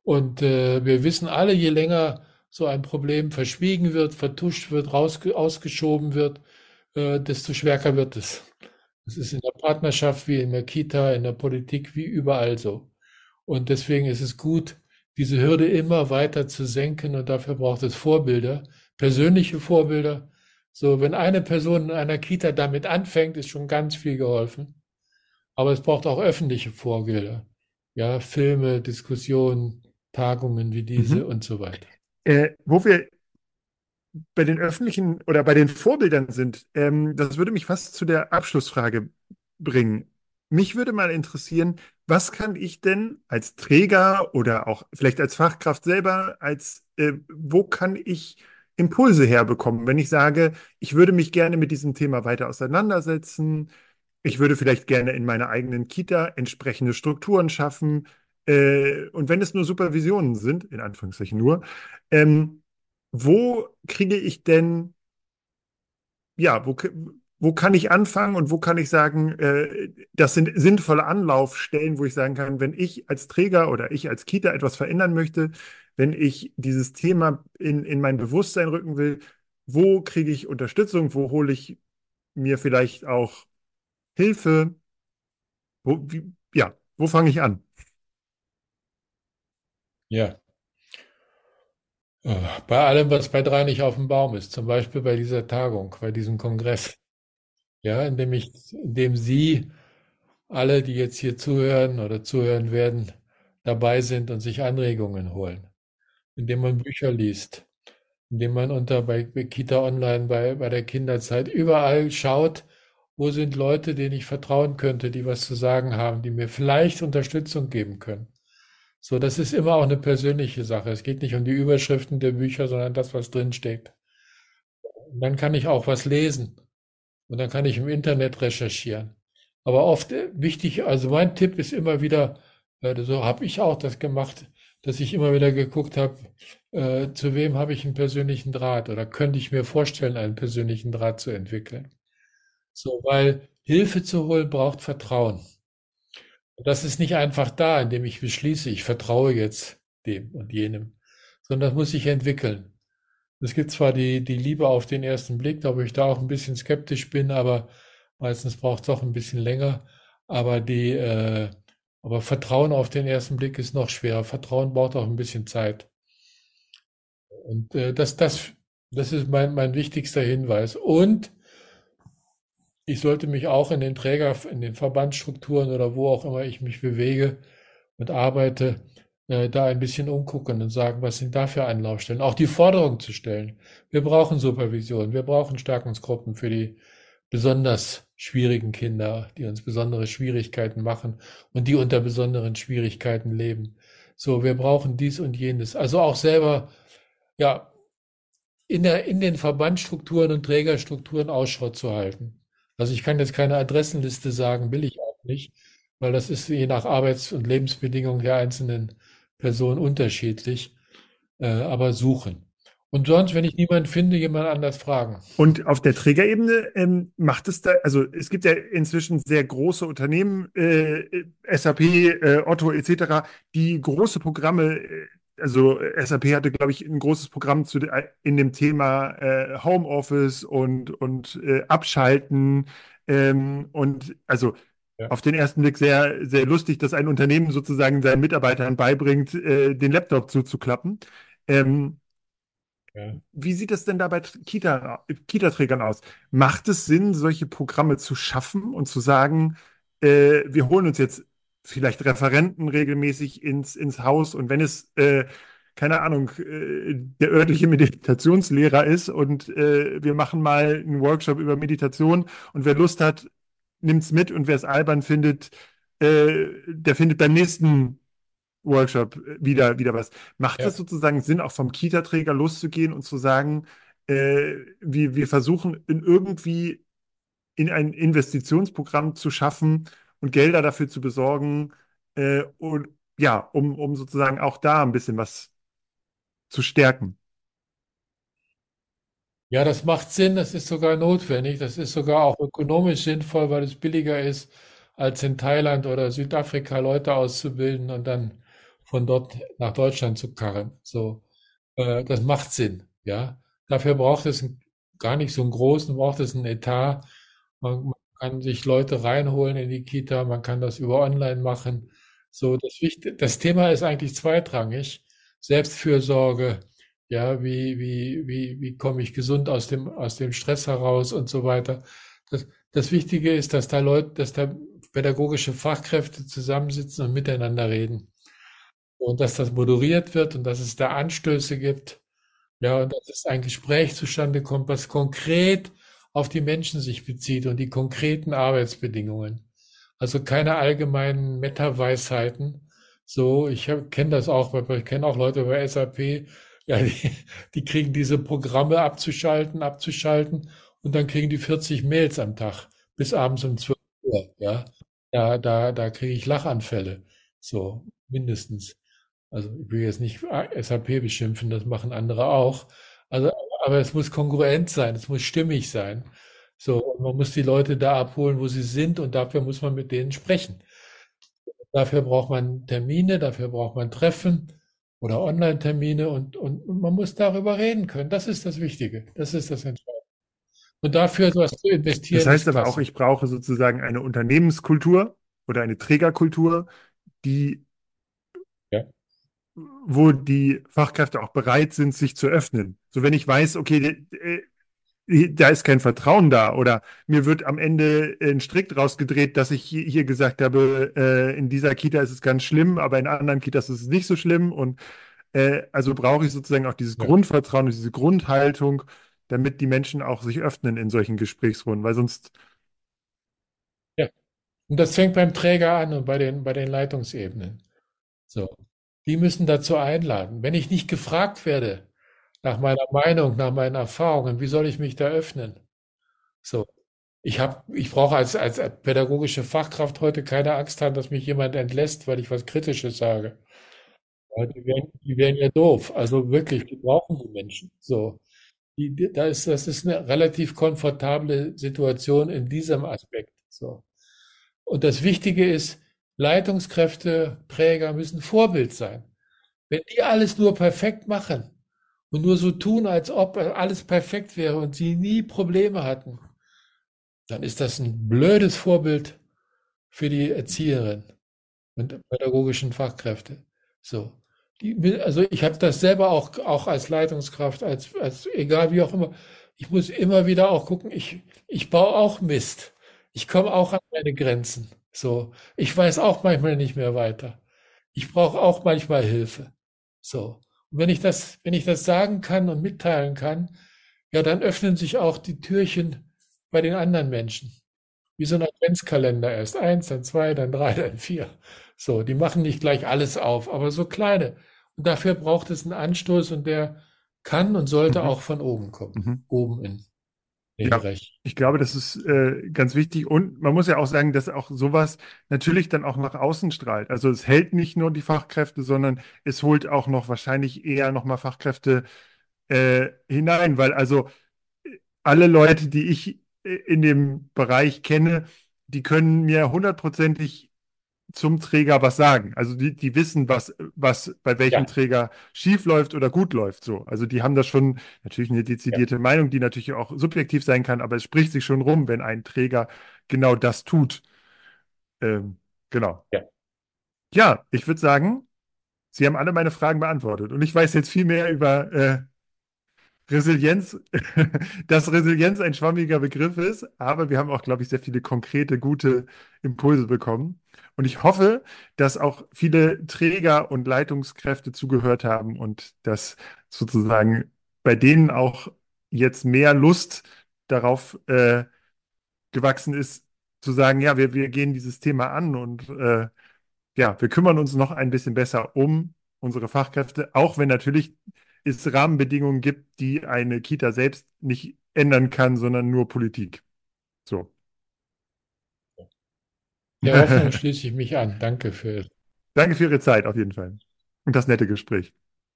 Speaker 3: Und äh, wir wissen alle, je länger so ein Problem verschwiegen wird, vertuscht wird, rausge ausgeschoben wird, äh, desto stärker wird es. Das ist in der Partnerschaft wie in der Kita, in der Politik, wie überall so. Und deswegen ist es gut, diese Hürde immer weiter zu senken, und dafür braucht es Vorbilder, persönliche Vorbilder. So, wenn eine Person in einer Kita damit anfängt, ist schon ganz viel geholfen. Aber es braucht auch öffentliche Vorbilder. Ja, Filme, Diskussionen, Tagungen wie diese
Speaker 1: Mhm.
Speaker 3: und so weiter.
Speaker 1: Äh, wo wir bei den öffentlichen oder bei den Vorbildern sind, ähm, das würde mich fast zu der Abschlussfrage bringen. Mich würde mal interessieren, was kann ich denn als Träger oder auch vielleicht als Fachkraft selber, als äh, wo kann ich Impulse herbekommen, wenn ich sage, ich würde mich gerne mit diesem Thema weiter auseinandersetzen, ich würde vielleicht gerne in meiner eigenen Kita entsprechende Strukturen schaffen, äh, und wenn es nur Supervisionen sind, in Anführungszeichen nur, ähm, wo kriege ich denn, ja, wo, wo kann ich anfangen und wo kann ich sagen, äh, das sind sinnvolle Anlaufstellen, wo ich sagen kann, wenn ich als Träger oder ich als Kita etwas verändern möchte, wenn ich dieses Thema in, in mein Bewusstsein rücken will, wo kriege ich Unterstützung, wo hole ich mir vielleicht auch Hilfe, wo, wie, ja, wo fange ich an?
Speaker 3: Ja, äh, bei allem, was bei drei nicht auf dem Baum ist, zum Beispiel bei dieser Tagung, bei diesem Kongress, ja, indem ich, indem Sie alle, die jetzt hier zuhören oder zuhören werden, dabei sind und sich Anregungen holen, indem man Bücher liest, indem man unter bei, bei Kita Online, bei, bei der Kinderzeit überall schaut, wo sind Leute, denen ich vertrauen könnte, die was zu sagen haben, die mir vielleicht Unterstützung geben können. So, das ist immer auch eine persönliche Sache. Es geht nicht um die Überschriften der Bücher, sondern das, was drin steht. Und dann kann ich auch was lesen und dann kann ich im Internet recherchieren. Aber oft äh, wichtig, also mein Tipp ist immer wieder, äh, so habe ich auch das gemacht, dass ich immer wieder geguckt habe, äh, zu wem habe ich einen persönlichen Draht oder könnte ich mir vorstellen, einen persönlichen Draht zu entwickeln. So, weil Hilfe zu holen braucht Vertrauen. Und das ist nicht einfach da, indem ich beschließe, ich vertraue jetzt dem und jenem, sondern das muss sich entwickeln. Es gibt zwar die, die Liebe auf den ersten Blick, da wo ich da auch ein bisschen skeptisch bin, aber meistens braucht es doch ein bisschen länger. Aber die, äh, aber Vertrauen auf den ersten Blick ist noch schwerer. Vertrauen braucht auch ein bisschen Zeit. Und äh, das, das, das ist mein, mein wichtigster Hinweis. Und ich sollte mich auch in den Träger, in den Verbandsstrukturen oder wo auch immer ich mich bewege und arbeite, äh, da ein bisschen umgucken und sagen, was sind da für Anlaufstellen? Auch die Forderung zu stellen. Wir brauchen Supervision, wir brauchen Stärkungsgruppen für die besonders schwierigen Kinder, die uns besondere Schwierigkeiten machen und die unter besonderen Schwierigkeiten leben. So, wir brauchen dies und jenes. Also auch selber, ja, in der, in den Verbandsstrukturen und Trägerstrukturen Ausschau zu halten. Also ich kann jetzt keine Adressenliste sagen, will ich auch nicht, weil das ist je nach Arbeits- und Lebensbedingungen der einzelnen Person unterschiedlich, äh, aber suchen. Und sonst, wenn ich niemanden finde, jemand anders fragen.
Speaker 1: Und auf der Trägerebene ähm, macht es da, also es gibt ja inzwischen sehr große Unternehmen, äh, S A P, äh, Otto et cetera, die große Programme, äh, also S A P hatte, glaube ich, ein großes Programm zu, de- in dem Thema äh, Homeoffice und, und äh, Abschalten. Ähm, und also
Speaker 3: Ja,
Speaker 1: auf den ersten Blick sehr, sehr lustig, dass ein Unternehmen sozusagen seinen Mitarbeitern beibringt, äh, den Laptop zuzuklappen. Ähm,
Speaker 3: ja.
Speaker 1: Wie sieht es denn da bei Kita, Kita-Trägern aus? Macht es Sinn, solche Programme zu schaffen und zu sagen, äh, wir holen uns jetzt vielleicht Referenten regelmäßig ins, ins Haus und wenn es, äh, keine Ahnung, äh, der örtliche Meditationslehrer ist und äh, wir machen mal einen Workshop über Meditation und wer Lust hat, nimmt es mit und wer es albern findet, äh, der findet beim nächsten Workshop äh, wieder, wieder was. Macht es
Speaker 3: Ja.
Speaker 1: sozusagen Sinn, auch vom Kita-Träger loszugehen und zu sagen, äh, wir, wir versuchen in irgendwie in ein Investitionsprogramm zu schaffen und Gelder dafür zu besorgen, äh, und ja, um, um sozusagen auch da ein bisschen was zu stärken.
Speaker 3: Ja, das macht Sinn, das ist sogar notwendig, das ist sogar auch ökonomisch sinnvoll, weil es billiger ist, als in Thailand oder Südafrika Leute auszubilden und dann von dort nach Deutschland zu karren. So, äh, das macht Sinn, ja. Dafür braucht es ein, gar nicht so einen großen, braucht es einen Etat. Man, man kann sich Leute reinholen in die Kita, man kann das über online machen. So, das Wichtige, das Thema ist eigentlich zweitrangig. Selbstfürsorge, ja, wie, wie, wie, wie komme ich gesund aus dem, aus dem Stress heraus und so weiter. Das, das Wichtige ist, dass da Leute, dass da pädagogische Fachkräfte zusammensitzen und miteinander reden. Und dass das moderiert wird und dass es da Anstöße gibt. Ja, und dass es ein Gespräch zustande kommt, was konkret auf die Menschen sich bezieht und die konkreten Arbeitsbedingungen. Also keine allgemeinen Meta-Weisheiten. So, ich kenne das auch, weil ich kenne auch Leute bei S A P, ja, die, die kriegen diese Programme abzuschalten, abzuschalten und dann kriegen die vierzig Mails am Tag bis abends um zwölf Uhr. Ja, da, da, da kriege ich Lachanfälle. So, mindestens. Also ich will jetzt nicht S A P beschimpfen, das machen andere auch. Also, aber es muss kongruent sein, es muss stimmig sein. So, und man muss die Leute da abholen, wo sie sind, und dafür muss man mit denen sprechen. Dafür braucht man Termine, dafür braucht man Treffen oder Online-Termine, und, und, und man muss darüber reden können. Das ist das Wichtige, das ist das Entscheidende. Und dafür etwas zu
Speaker 1: Das
Speaker 3: investieren,
Speaker 1: heißt
Speaker 3: ist
Speaker 1: aber auch,
Speaker 3: klasse.
Speaker 1: ich brauche sozusagen eine Unternehmenskultur oder eine Trägerkultur, die,
Speaker 3: Ja,
Speaker 1: wo die Fachkräfte auch bereit sind, sich zu öffnen. So, wenn ich weiß, okay, äh, da ist kein Vertrauen da, oder mir wird am Ende ein Strick rausgedreht, dass ich hier, hier gesagt habe, äh, in dieser Kita ist es ganz schlimm, aber in anderen Kitas ist es nicht so schlimm. Und äh, also brauche ich sozusagen auch dieses
Speaker 3: ja,
Speaker 1: Grundvertrauen, diese Grundhaltung, damit die Menschen auch sich öffnen in solchen Gesprächsrunden, weil sonst,
Speaker 3: ja. Und das fängt beim Träger an und bei den, bei den Leitungsebenen. So. Die müssen dazu einladen. Wenn ich nicht gefragt werde nach meiner Meinung, nach meinen Erfahrungen, wie soll ich mich da öffnen? So. Ich habe, ich brauche als, als pädagogische Fachkraft heute keine Angst haben, dass mich jemand entlässt, weil ich was Kritisches sage. Ja, die wären, die wären ja doof. Also wirklich, die brauchen die Menschen. So. Die, die, da ist, das ist eine relativ komfortable Situation in diesem Aspekt. So. Und das Wichtige ist, Leitungskräfte, Träger müssen Vorbild sein. Wenn die alles nur perfekt machen und nur so tun, als ob alles perfekt wäre und sie nie Probleme hatten, dann ist das ein blödes Vorbild für die Erzieherin und pädagogischen Fachkräfte. So. Die, also ich habe das selber auch, auch als Leitungskraft, als, als egal wie auch immer. Ich muss immer wieder auch gucken, ich, ich baue auch Mist. Ich komme auch an meine Grenzen. So. Ich weiß auch manchmal nicht mehr weiter. Ich brauche auch manchmal Hilfe. So. Und wenn ich das, wenn ich das sagen kann und mitteilen kann, ja, dann öffnen sich auch die Türchen bei den anderen Menschen. Wie so ein Adventskalender, erst eins, dann zwei, dann drei, dann vier. So, die machen nicht gleich alles auf, aber so kleine. Und dafür braucht es einen Anstoß, und der kann und sollte
Speaker 1: mhm,
Speaker 3: auch von oben kommen.
Speaker 1: mhm.
Speaker 3: Oben in den
Speaker 1: Ja,
Speaker 3: Bereich.
Speaker 1: ich glaube, das ist äh, ganz wichtig. Und man muss ja auch sagen, dass auch sowas natürlich dann auch nach außen strahlt. Also es hält nicht nur die Fachkräfte, sondern es holt auch noch wahrscheinlich eher nochmal Fachkräfte äh, hinein, weil also alle Leute, die ich äh, in dem Bereich kenne, die können mir hundertprozentig zum Träger was sagen. Also die, die wissen, was, was bei welchem
Speaker 3: Ja,
Speaker 1: Träger schief läuft oder gut läuft. So. Also die haben da schon natürlich eine
Speaker 3: ja,
Speaker 1: dezidierte Meinung, die natürlich auch subjektiv sein kann, aber es spricht sich schon rum, wenn ein Träger genau das tut. Ähm, genau.
Speaker 3: ja.
Speaker 1: Ja, ich würde sagen, Sie haben alle meine Fragen beantwortet. Und ich weiß jetzt viel mehr über äh, Resilienz, dass Resilienz ein schwammiger Begriff ist, aber wir haben auch, glaube ich, sehr viele konkrete, gute Impulse bekommen. Und ich hoffe, dass auch viele Träger und Leitungskräfte zugehört haben und dass sozusagen bei denen auch jetzt mehr Lust darauf äh, gewachsen ist, zu sagen, ja, wir, wir gehen dieses Thema an und äh, ja, wir kümmern uns noch ein bisschen besser um unsere Fachkräfte, auch wenn natürlich es Rahmenbedingungen gibt, die eine Kita selbst nicht ändern kann, sondern nur Politik. So.
Speaker 3: Der Hoffnung schließe ich mich an. Danke für.
Speaker 1: Danke für Ihre Zeit auf jeden Fall und das nette Gespräch.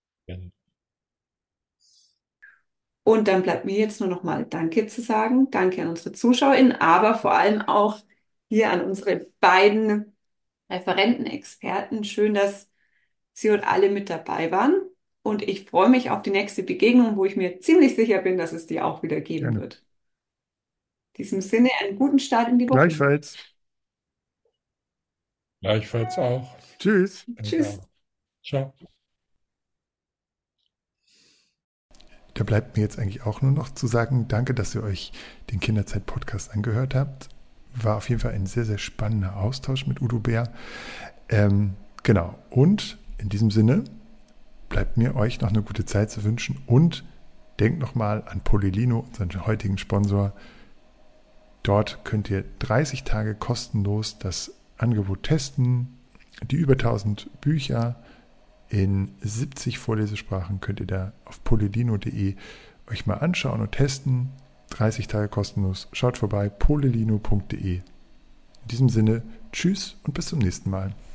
Speaker 2: Und dann bleibt mir jetzt nur noch mal Danke zu sagen. Danke an unsere ZuschauerInnen, aber vor allem auch hier an unsere beiden Referenten, Experten. Schön, dass Sie und alle mit dabei waren. Und ich freue mich auf die nächste Begegnung, wo ich mir ziemlich sicher bin, dass es die auch wieder geben
Speaker 1: Gerne.
Speaker 2: wird. In diesem Sinne, einen guten Start in die Woche.
Speaker 1: Gleichfalls.
Speaker 3: Gleichfalls auch.
Speaker 1: Tschüss.
Speaker 3: Danke
Speaker 2: Tschüss.
Speaker 3: auch. Ciao.
Speaker 1: Da bleibt mir jetzt eigentlich auch nur noch zu sagen, danke, dass ihr euch den Kinderzeit-Podcast angehört habt. War auf jeden Fall ein sehr, sehr spannender Austausch mit Udo Bär. Ähm, genau. Und in diesem Sinne bleibt mir euch noch eine gute Zeit zu wünschen und denkt nochmal an Polilino, unseren heutigen Sponsor. Dort könnt ihr dreißig Tage kostenlos das Angebot testen. Die über tausend Bücher in siebzig Vorlesesprachen könnt ihr da auf polilino punkt de euch mal anschauen und testen. dreißig Tage kostenlos. Schaut vorbei, polilino punkt de. In diesem Sinne, tschüss und bis zum nächsten Mal.